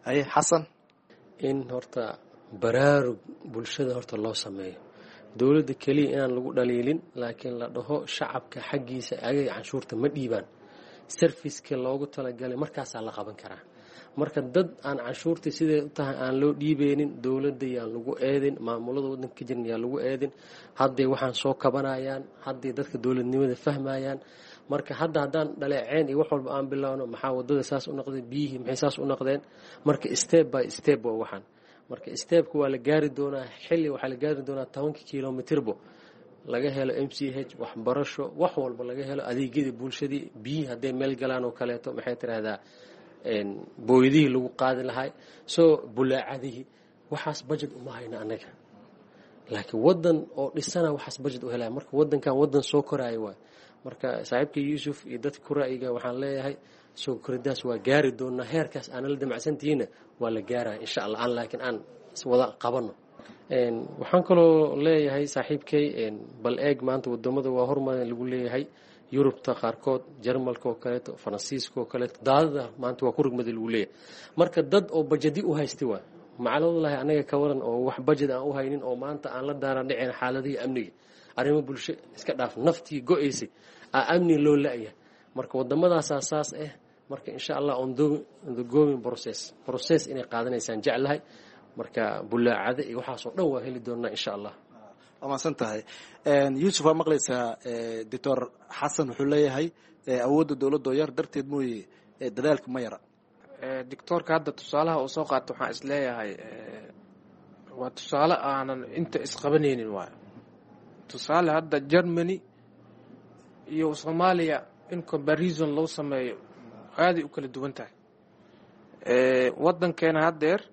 haye xasan in horta baraarug bulshada horta loo sameeyo dowladda keliya inaan lagu dhaliilin laakiin la dhaho shacabka xaggiisa agay canshuurta ma dhiibaan serviceka loogu talagalay markaasaa la qaban karaa marka dad aan canshuurtii siday u tahay aan loo dhiibeynin dowladda yaan lagu eedin maamulada waddanka ka jiran yaan lagu eedin hadday waxaan soo kabanayaan hadday dadka dowladnimada fahmayaan marka hadda haddaan dhaleeceen iyo wax walba aan bilowno maxaa wadada saas u noqday biyihii maxay saas u noqdeen marka step by step waa waxaan marka stepka waa la gaari doonaa xilli waxaa la gaari doonaa tobanka kilomitirbo laga helo m c h waxbarasho wax walba laga helo adeegyadii bulshadii biyihii hadday meel galaan oo kaleeto maxay tiraahdaa booydihii lagu qaadi lahay soo bulaacadihii waxaas budget uma hayna annaga laakiin waddan oo dhisana waxaas budget u helaya marka waddankan waddan soo koraayo waay marka saaxiibka yuusuf iyo dadka ku ra'yiga waxaan leeyahay soo koridaas waa gaari doonaa heerkaas aana la damacsantihiina waa la gaaraya insha allah aan laakiin aan wada qabano waxaan kaloo leeyahay saaxiibkay bal eeg maanta wadamada waa hormarin lagu leeyahay yurubta qaarkood jarmalka oo kaleeto faransiiska oo kaleeto daadada maanta waa ku rugmada lagu leeyahay marka dad oo bajadi u haysta waa macaladallahi anaga ka waran oo wax bajad aan u haynin oo maanta aan la daara dhicin xaaladihii amniga arrimo bulsho iska dhaaf naftii go-aysay aa amni loo la-ya marka wadamadaas asaas ah marka insha allah on the going process process inay qaadanaysaan jeclahay marka bulaacada iyo waxaasoo dhan waa heli doonaa insha allah waa mahadsan tahay yuusuf waa maqlaysaa doctor xasan wuxuu leeyahay awoodda dowladda oo yar darteed mooye dadaalka ma yara doctoorka hadda tusaalaha uu soo qaato waxaan is leeyahay waa tusaale aanan inta isqabanaynin waayo tusaale hadda germany iyo soomaaliya in comparison loo sameeyo aaday u kala duwan tahay waddankeena haddeer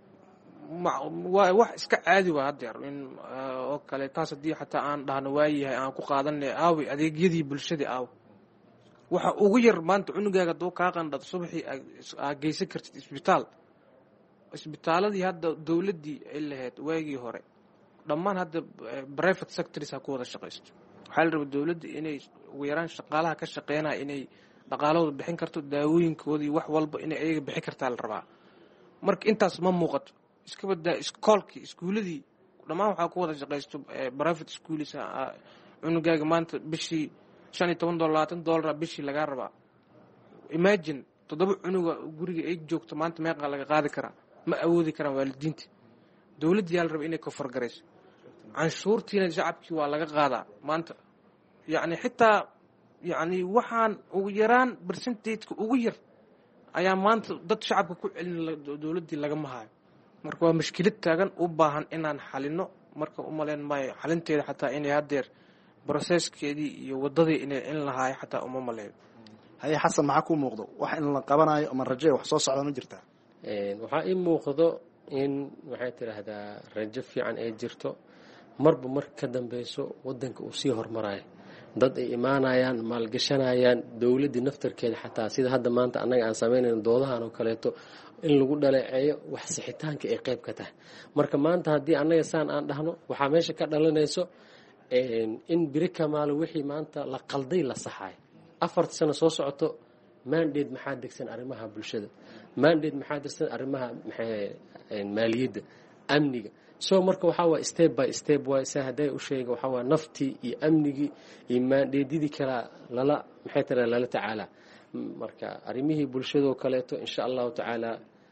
waa wax iska caadi waa haddeer in oo kale taas haddii xataa aan dhahno waayahay aan ku qaadanay aawi adeegyadii bulshadii aaw waxa ugu yar maanta cunugaaga duu kaa qandhad subaxii aa geysan kartid isbitaal isbitaaladii hadda dowladdii ay lahayd waagii hore dhammaan hadda private sectors ha ku wada shaqaysto waxaa la rabaa dowladda inay ugu yaraan shaqaalaha ka shaqeynaya inay dhaqaalahooda bixin karto daawooyinkoodii wax walba inay ayaga bixin kartaa la rabaa marka intaas ma muuqato iska badaa iskoolkii iskuuladii dhammaan waxaa ku wada shaqaysto private schools cunugaaga maanta bishii shan iyo toban dolar labaatan dollara bishii lagaa rabaa imagine toddoba cunuga guriga ay joogto maanta meeqaa laga qaadi karaa ma awoodi karaan waalidiinta dowladda yaa la raba inay kofargarayso canshuurtiina shacabkii waa laga qaadaa maanta yacni xitaa yacni waxaan ugu yaraan percentageka ugu yar ayaa maanta dad shacabka ku celin dowladdii lagama hayo marka waa mushkilad taagan u baahan inaan xalino marka u malayn maayo xalinteeda xataa inay haddeer brocesskeedii iyo waddadii inay in lahaayo xataa uma maleeyo haye xasan maxaa kuu muuqdo wax in la qabanayo ama raje wax soo socda ma jirtaa waxaa ii muuqdo in waxay tidhaahdaa rajo fiican ay jirto marba marka ka dambeyso waddanka uu sii hormarayo dad ay imaanayaan maalgashanayaan dowladdii naftarkeeda xataa sida hadda maanta annaga aan samaynayno doodahan oo kaleeto in lagu dhaleeceeyo wax sixitaanka ay qayb ka tahay marka maanta haddii annaga saan aan dhahno waxaa meesha ka dhalanayso in biri kamaalo wixii maanta la qalday la saxayo afarta sano soo socoto mandate maxaa degsan arrimaha bulshada mandate maxaa degsan arrimaha maaliyadda amniga so marka waxaa waay step by step waay sa hadday u sheega waxaa waay naftii iyo amnigii iyo maandheedyadii kalaa lala maxay tira lala tacaalaa marka arrimihii bulshadoo kaleeto insha allahu tacaala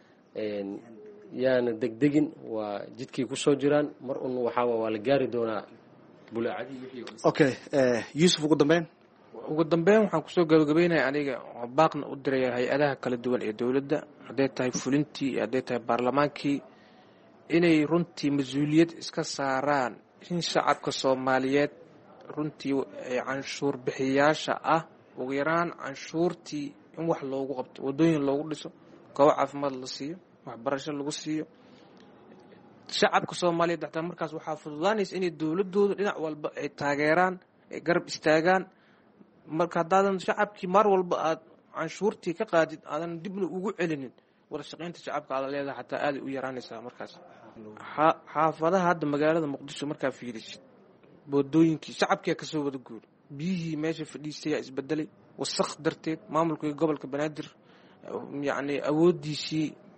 yaana degdegin waa jidkii kusoo jiraan mar un waxaa waa la gaari doonaa bulaacadii okay yuusuf ugu dambeyn ugu dambeyn waxaan kusoo gabagabeynaya aniga baaqna u diraya hay-adaha kala duwan ee dowladda hadday tahay fulintii iyo hadday tahay baarlamaankii inay runtii mas-uuliyad iska saaraan in shacabka soomaaliyeed runtii canshuur bixiyaasha ah ugu yaraan canshuurtii in wax loogu qabto waddooyin loogu dhiso goobo caafimaad la siiyo waxbarasho lagu siiyo shacabka soomaaliyeed xataa markaas waxaa fududaanaysa inay dowladooda dhinac walba ay taageeraan ay garab istaagaan marka haddaadan shacabkii mar walba aad canshuurtii ka qaadid aadan dibna ugu celinin wada shaqaynta shacabka aada leedahay xataa aaday u yaraanaysaa markaas xaafadaha hadda magaalada muqdisho markaa fiirisid boodooyinkii shacabkiia kasoo wada guuri biyihii meesha fadhiistayaa isbedelay wasaq darteed maamulkii gobolka banaadir yacni awoodiisii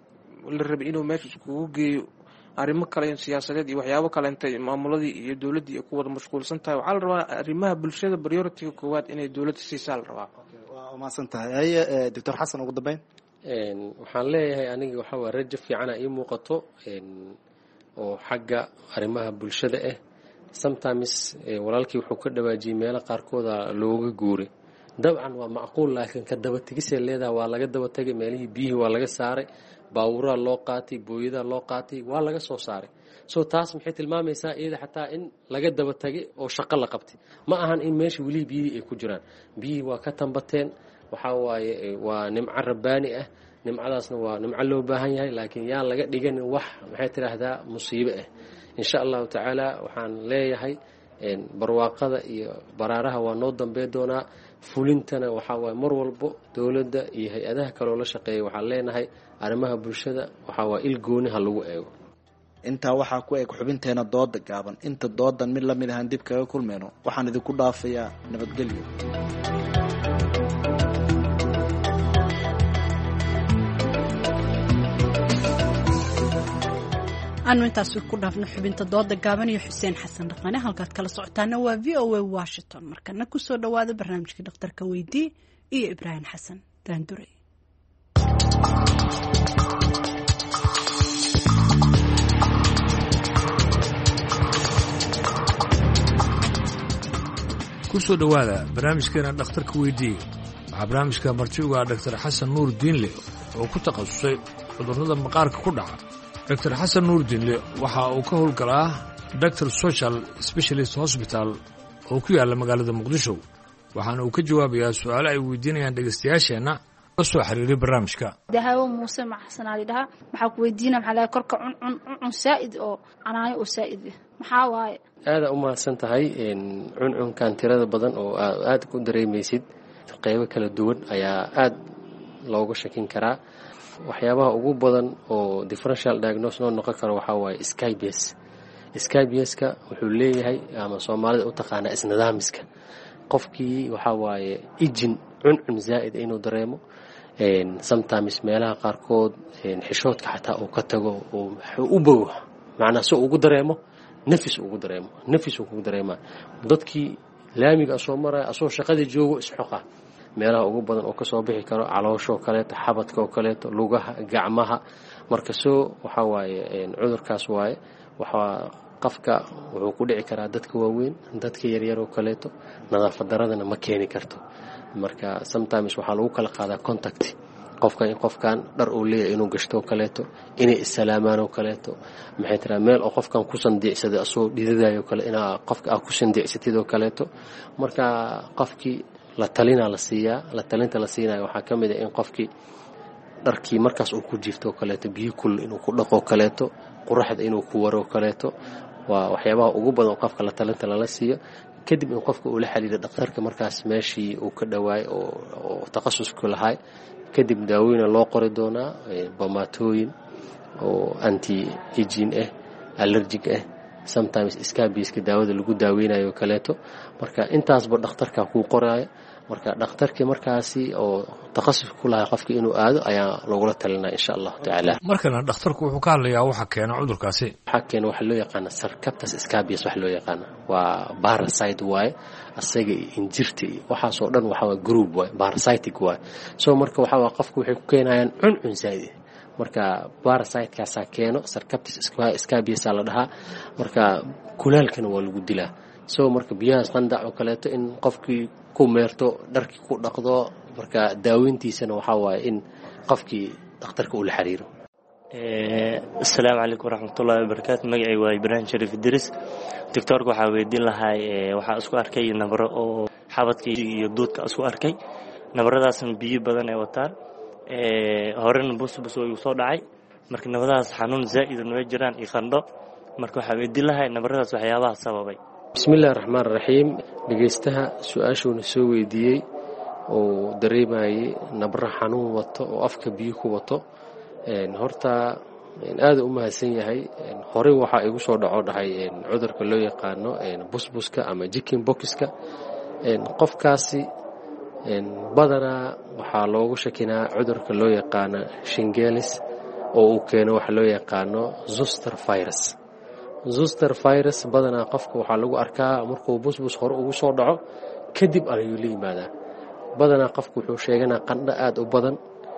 la rabay inuu meesha iskugu geeyo arrimo kale siyaasadeed iyo waxyaabo kale intay maamuladii iyo dowladdii ay ku wada mashquulsan tahay waxaa la rabaa arrimaha bulshada priority-ga koowaad inay dowladda siisaa la rabaa. waa umaasan tahay haye doctor xasan ugu dambeyn. waxaan leeyahay aniga waxaa waa rajo fiicana ii muuqato oo xagga arrimaha bulshada ah. sometimes walaalkii wuxuu ka dhawaajiyey meelo qaarkooda looga guuray dabcan waa macquul laakiin ka daba tegisay leedahay waa laga daba tegay meelihii biyihii waa laga saaray baabuuraa loo qaatay booyadaa loo qaatay waa laga soo saaray so taas maxay tilmaamaysaa iyada xataa in laga daba tegay oo shaqo la qabtay ma ahan in meesha weli biyihii ay ku jiraan biyihii waa ka tambateen waxaa waaye waa nimco rabbaani ah nimcadaasna waa nimco loo baahan yahay laakiin yaan laga dhiganin wax maxay tidhaahdaa musiibo ah insha allahu tacaala waxaan leeyahay barwaaqada iyo baraaraha waa noo dambey doonaa fulintana waxaa waaye mar walbo dowladda iyo hay-adaha kaloo la shaqeeya waxaan leenahay arrimaha bulshada waxaa waa il gooni ha lagu eego. intaa waxaa ku eg xubinteena dooda gaaban inta doodan mid lamid ahaan dib kaga kulmeyno waxaan idinku dhaafayaa nabadgelyo. aanu intaas ku dhaafno xubinta dooda gaaban iyo xuseen xasan dhaqane halkaad kala socotaana waa v o a Washington markana ku soo dhawaada barnaamijkii dhakhtarka weydii iyo Ibraahim Xasan Daandure. ku soo dhawaada barnaamijkeena dhakhtarka weydii waxaa barnaamijka marti uga Dr. Xasan Nuur Diinle oo ku takhasusay cudurrada maqaarka ku dhaca. Dr. Xasan Nuur Diinle waxa uu ka howlgalaa Doctor Social Specialist Hospital oo ku yaala magaalada Muqdisho waxaana uu ka jawaabayaa su'aalo ay weydiinayaan dhageystayaasheena oo soo xiriiray barnaamijka. Dahawo Muuse Maxsan Ali dhaha waxa ku weydiinaa maxaa la korka cun cun cun saa'id oo anaayo oo saa'id maxaa waaye aad u mahadsan tahay in cun cunkan tirada badan oo aad ku dareemaysid qaybo kala duwan ayaa aad looga shakin karaa. waxyaabaha ugu badan oo differential diagnosis noo noqon karo waxaa waaye scabies. Scabies-ka wuxuu leeyahay ama Soomaalida u taqaana isnidaamiska qofkii waxaa waaye ijin cuncun zaa'id inuu dareemo sometimes meelaha qaarkood xishoodka xataa uu ka tago oo u bogo macnaa si ugu dareemo nafis ugu dareemo nafis ugu dareema dadkii laamiga soo maray asoo shaqada joogo isxoqa meelaha ugu badan oo ka soo bixi karo caloosho kaleeto xabadka oo kaleeto lugaha gacmaha marka soo waxa waaye cudurkaas waaye waxa qafka wuxuu ku dhici karaa dadka waaweyn dadka yar yar oo kaleeto nadaafad daradana ma keeni karto marka sometimes waxa lagu kala qaadaa contact qofka in qofkan dhar uu leeyahay inuu gashto kaleeto inay islaamaan oo kaleeto maxay tiraa meel oo qofkan ku sandeecsada asoo dhididaayo kale ina qofka ku sandeecsatid oo kaleeto marka qofkii la talina la siiyaa la talinta la siinayo waxa kamid ah in qofkii dharkii markaas uu ku jiifto kaleeto biyo kul inuu ku dhaqo kaleeto quraxda inuu ku waro kaleeto waa waxyaabaha ugu badan qofka la talinta la siiyo kadib in qofka uu la xiriiro dhakhtarka markaas meeshii uu ka dhawaay oo takhasus ku lahaay kadib daawooyin loo qori doonaa boomatooyin oo anti aging ah allergic ah sometimes scabies-ka daawada lagu daaweynayo kaleeto marka intaasba dhakhtarka ku qoraayo marka dhakhtarkii markaasi oo takhasus ku lahaa qofka inuu aado ayaa lagula talinaa insha Allah taala markana dhakhtarku wuxuu ka hadlayaa waxa keena cudurkaasi waxa keena waxa loo yaqaan sarcoptes scabies waxa loo yaqaan waa parasite waaye asaga injirti waxa soo dhan waxa waa group waaye parasitic waaye soo marka waxa waa qofku waxay ku keenayaan cuncun zaid marka parasite-kaas keeno sarcoptes scabies la dhahaa marka kulaalkana waa lagu dilaa soo marka biyahaas qandac oo kaleeto in qofkii ku meerto dharkii ku dhaqdo marka daaweyntiisana waxa waaye in qofkii dhakhtarka uu la xiriiro. ee assalaamu alaykum waraxmatullaahi wabarakaatu magacay waa Ibraahim Sharif Idris doctorka waxa weydiin lahay waxa isku arkay nabaro oo xabadkii iyo duudka isku arkay nabaradaasna biyo badan ay wataan ee horena busbus oo soo dhacay marka nabadaas xanuun zaa'id ah jiraan iyo qandho marka waxa weydiin lahay nabaradaas waxyaabaha sababay. bismillaahir rahmaanir rahiim dhageystaha su'aashuuna soo weydiiyay oo dareemayay nabra xanuun wato oo afka biyo ku wato een horta aad u mahadsan yahay hore waxa igu soo dhaco dhahay cudurka loo yaqaano busbuska ama chicken boxka een qofkaasi een badana waxa loogu shakinaa cudurka loo yaqaano shingles oo uu keeno waxa loo yaqaano zoster virus. zoster virus badanaa qofka waxaa lagu arkaa markuu busbus hore ugu soo dhaco kadib ayuu la yimaadaa. badanaa qofku wuxuu sheeganaa qandho aad u badan,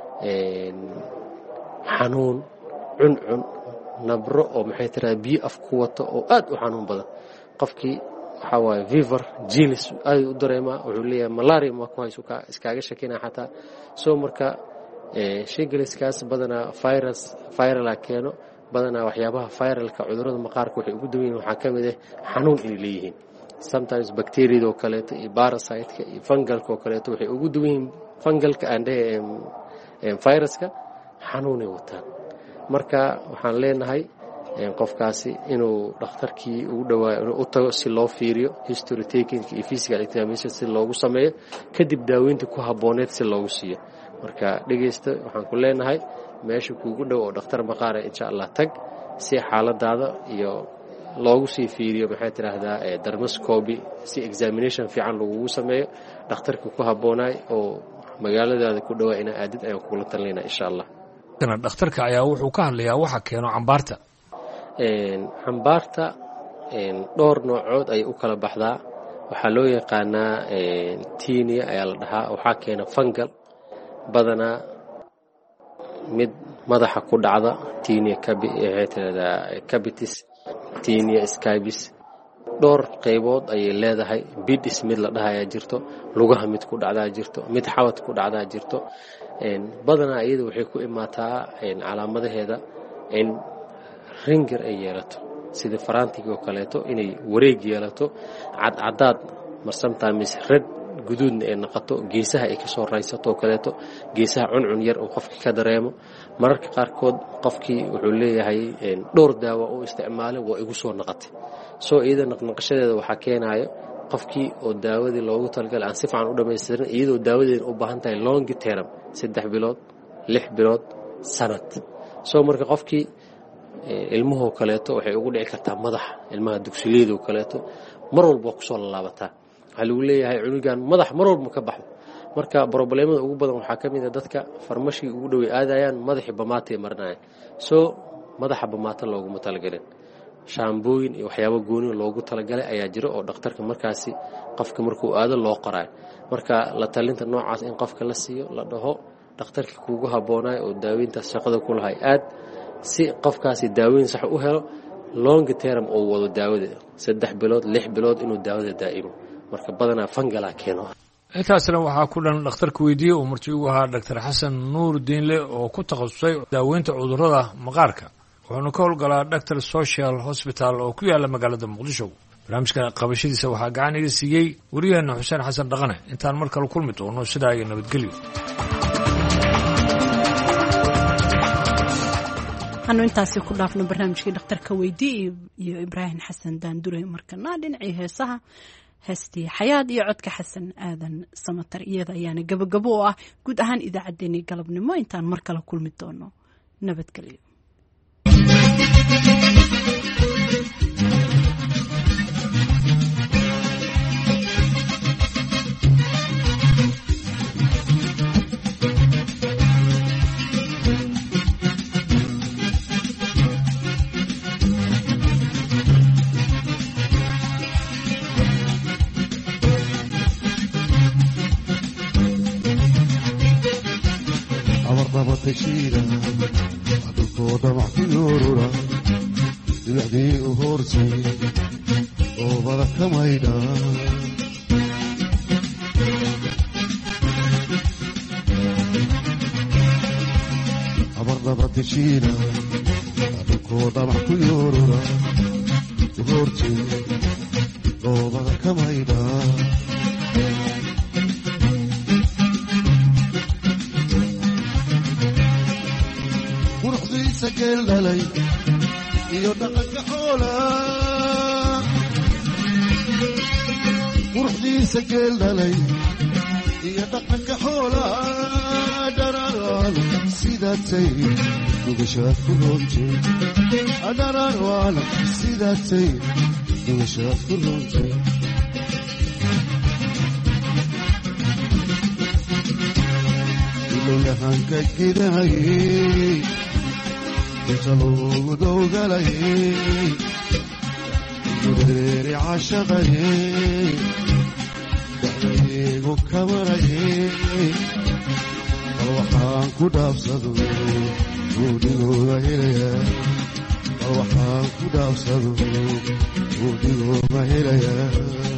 xanuun, cuncun, nabro oo maxay tiraa biyo af ku wato oo aad u xanuun badan. qofkii waxaa waaye fever, jilis aad u dareemaa, wuxuu leeyahay malaria ma ku hayso ka iskaaga shakinaa xataa. soo marka shingiliskaas badanaa virus virala keeno. badanaa waxyaabaha viralka cudurrada maqaarka waxay ugu dawan yihiin waxaa ka mid ah xanuun inay leeyihiin. sometimes bacteriada oo kaleeto iyo parasiteka iyo fungalka oo kaleeto waxay ugu dawan yihiin fungalka ande viruska xanuunay wataan. marka waxaan leenahay qofkaasi inuu dhakhtarkii ugu dhawaayo inuu u tago si loo fiiriyo history taking iyo physical examination si loogu sameeyo, kadib daaweynta ku habbooneed si loogu siiyo. marka dhegeysta waxaan ku leenahay meesha kuugu dhow oo dhakhtar maqaara insha allah tag si xaaladaada iyo loogu sii fiiriyo maxay tiraahdaa dermoscopy si examination fiican lagugu sameeyo. dhakhtarka ku habboonaay oo magaaladaada ku dhawaa inaa aadid ayaan kugula talinaynaa insha allah. dhakhtarka ayaa wuxuu ka hadlayaa waxa keeno cambaarta. cambaarta dhowr noocood ayay u kala baxdaa. waxaa loo yaqaanaa tinia ayaa la dhahaa, waxaa keena fungal badanaa mid madaxa ku dhacda tinia capitis, tinia scabies. dhowr qaybood ayay leedahay. bidis mid la dhahayaa jirto, lugaha mid ku dhacdaa jirto, mid xabad ku dhacdaa jirto. badanaa iyada waxay ku imaataa calaamadaheeda in ringir ay yeelato sida faraantiga oo kaleeto, inay wareeg yeelato, cadcadaad marsamtaamis red guduudna ay noqoto, geesaha ay kasoo raysato oo kaleeto, geesaha cuncun yar uu qofkii ka dareemo. mararka qaarkood qofkii wuxuu leeyahay dhowr daawo uu isticmaalay waa igu soo noqotay. soo iyada naqnaqashadeeda waxaa keenayo qofkii oo daawadii loogu talagalay aan si fiican u dhamaystirin, iyadoo daawadeeda u baahan tahay long term saddex bilood, lix bilood, sanad. soo marka qofkii ilmuhoo kaleeto waxay ugu dhici kartaa madaxa, ilmaha dugsileeda oo kaleeto mar walba waa kusoo laalaabataa. waxaa lagu leeyahay cunugan madax mar walba ka baxo. marka problemada ugu badan waxaa ka mid a dadka farmashii ugu dhoway aadayaan madaxii bamaatay marinayaan. soo madaxa bamaata looguma talagelin, shaambooyin iyo waxyaabo gooni loogu talagalay ayaa jira oo dhakhtarka markaasi qofka markuu aado loo qoraayo. marka la talinta noocaas in qofka la siiyo, la dhaho dhakhtarkii kuugu habboonaay oo daaweyntaas shaqada ku lahay aad, si qofkaasi daaweyn sax u helo long term oo wado daawada saddex bilood, lix bilood inuu daawada daa'imo. marka badanaa fangala keeno. intaasna waxaa ku dhan dhakhtarka weydiiye uu marti ugu ahaa doctor xasan nuur diinle oo ku takhasusay daaweynta cudurrada maqaarka, wuxuuna ka howlgalaa doctor social hospital oo ku yaala magaalada muqdisho. barnaamijka qabashadiisa waxaa gacan iga siiyey wariyaheena xuseen xasan dhaqane. intaan mar kale kulmi doono sidaa iyo nabadgelyo. anu intaasi ku dhaafno barnaamijkii dhakhtarka weydii iyo ibraahim xasan daandure. markana dhinacii heesaha, heestii xayaad iyo codka xasan aadan samatar, iyada ayaana gabagabo oo ah guud ahaan idaacaddeenii galabnimo. intaan mar kale kulmi doono nabadgelyo. adulkooda wax ku yoorura dibacdii u hoorsay oo bada ka maydha abardaba deshiina adulkooda wax ku yoorura u hoorsay oo bada ka maydha geeldhalay iyo dhaqanka xoola quruxdiisa geeldhalay iyo dhaqanka xoola dhararaan sidaatay dugashaad ku roontay dhararaan sidaatay dugashaad ku roontay ilowyahanka gidahayey inta loogu dowgalayay gureeri cashaqayay dacdaygu kamarayay bal waxaan ku dhaafsado guudigooda helayaa bal waxaan ku dhaafsado guudigooda helayaa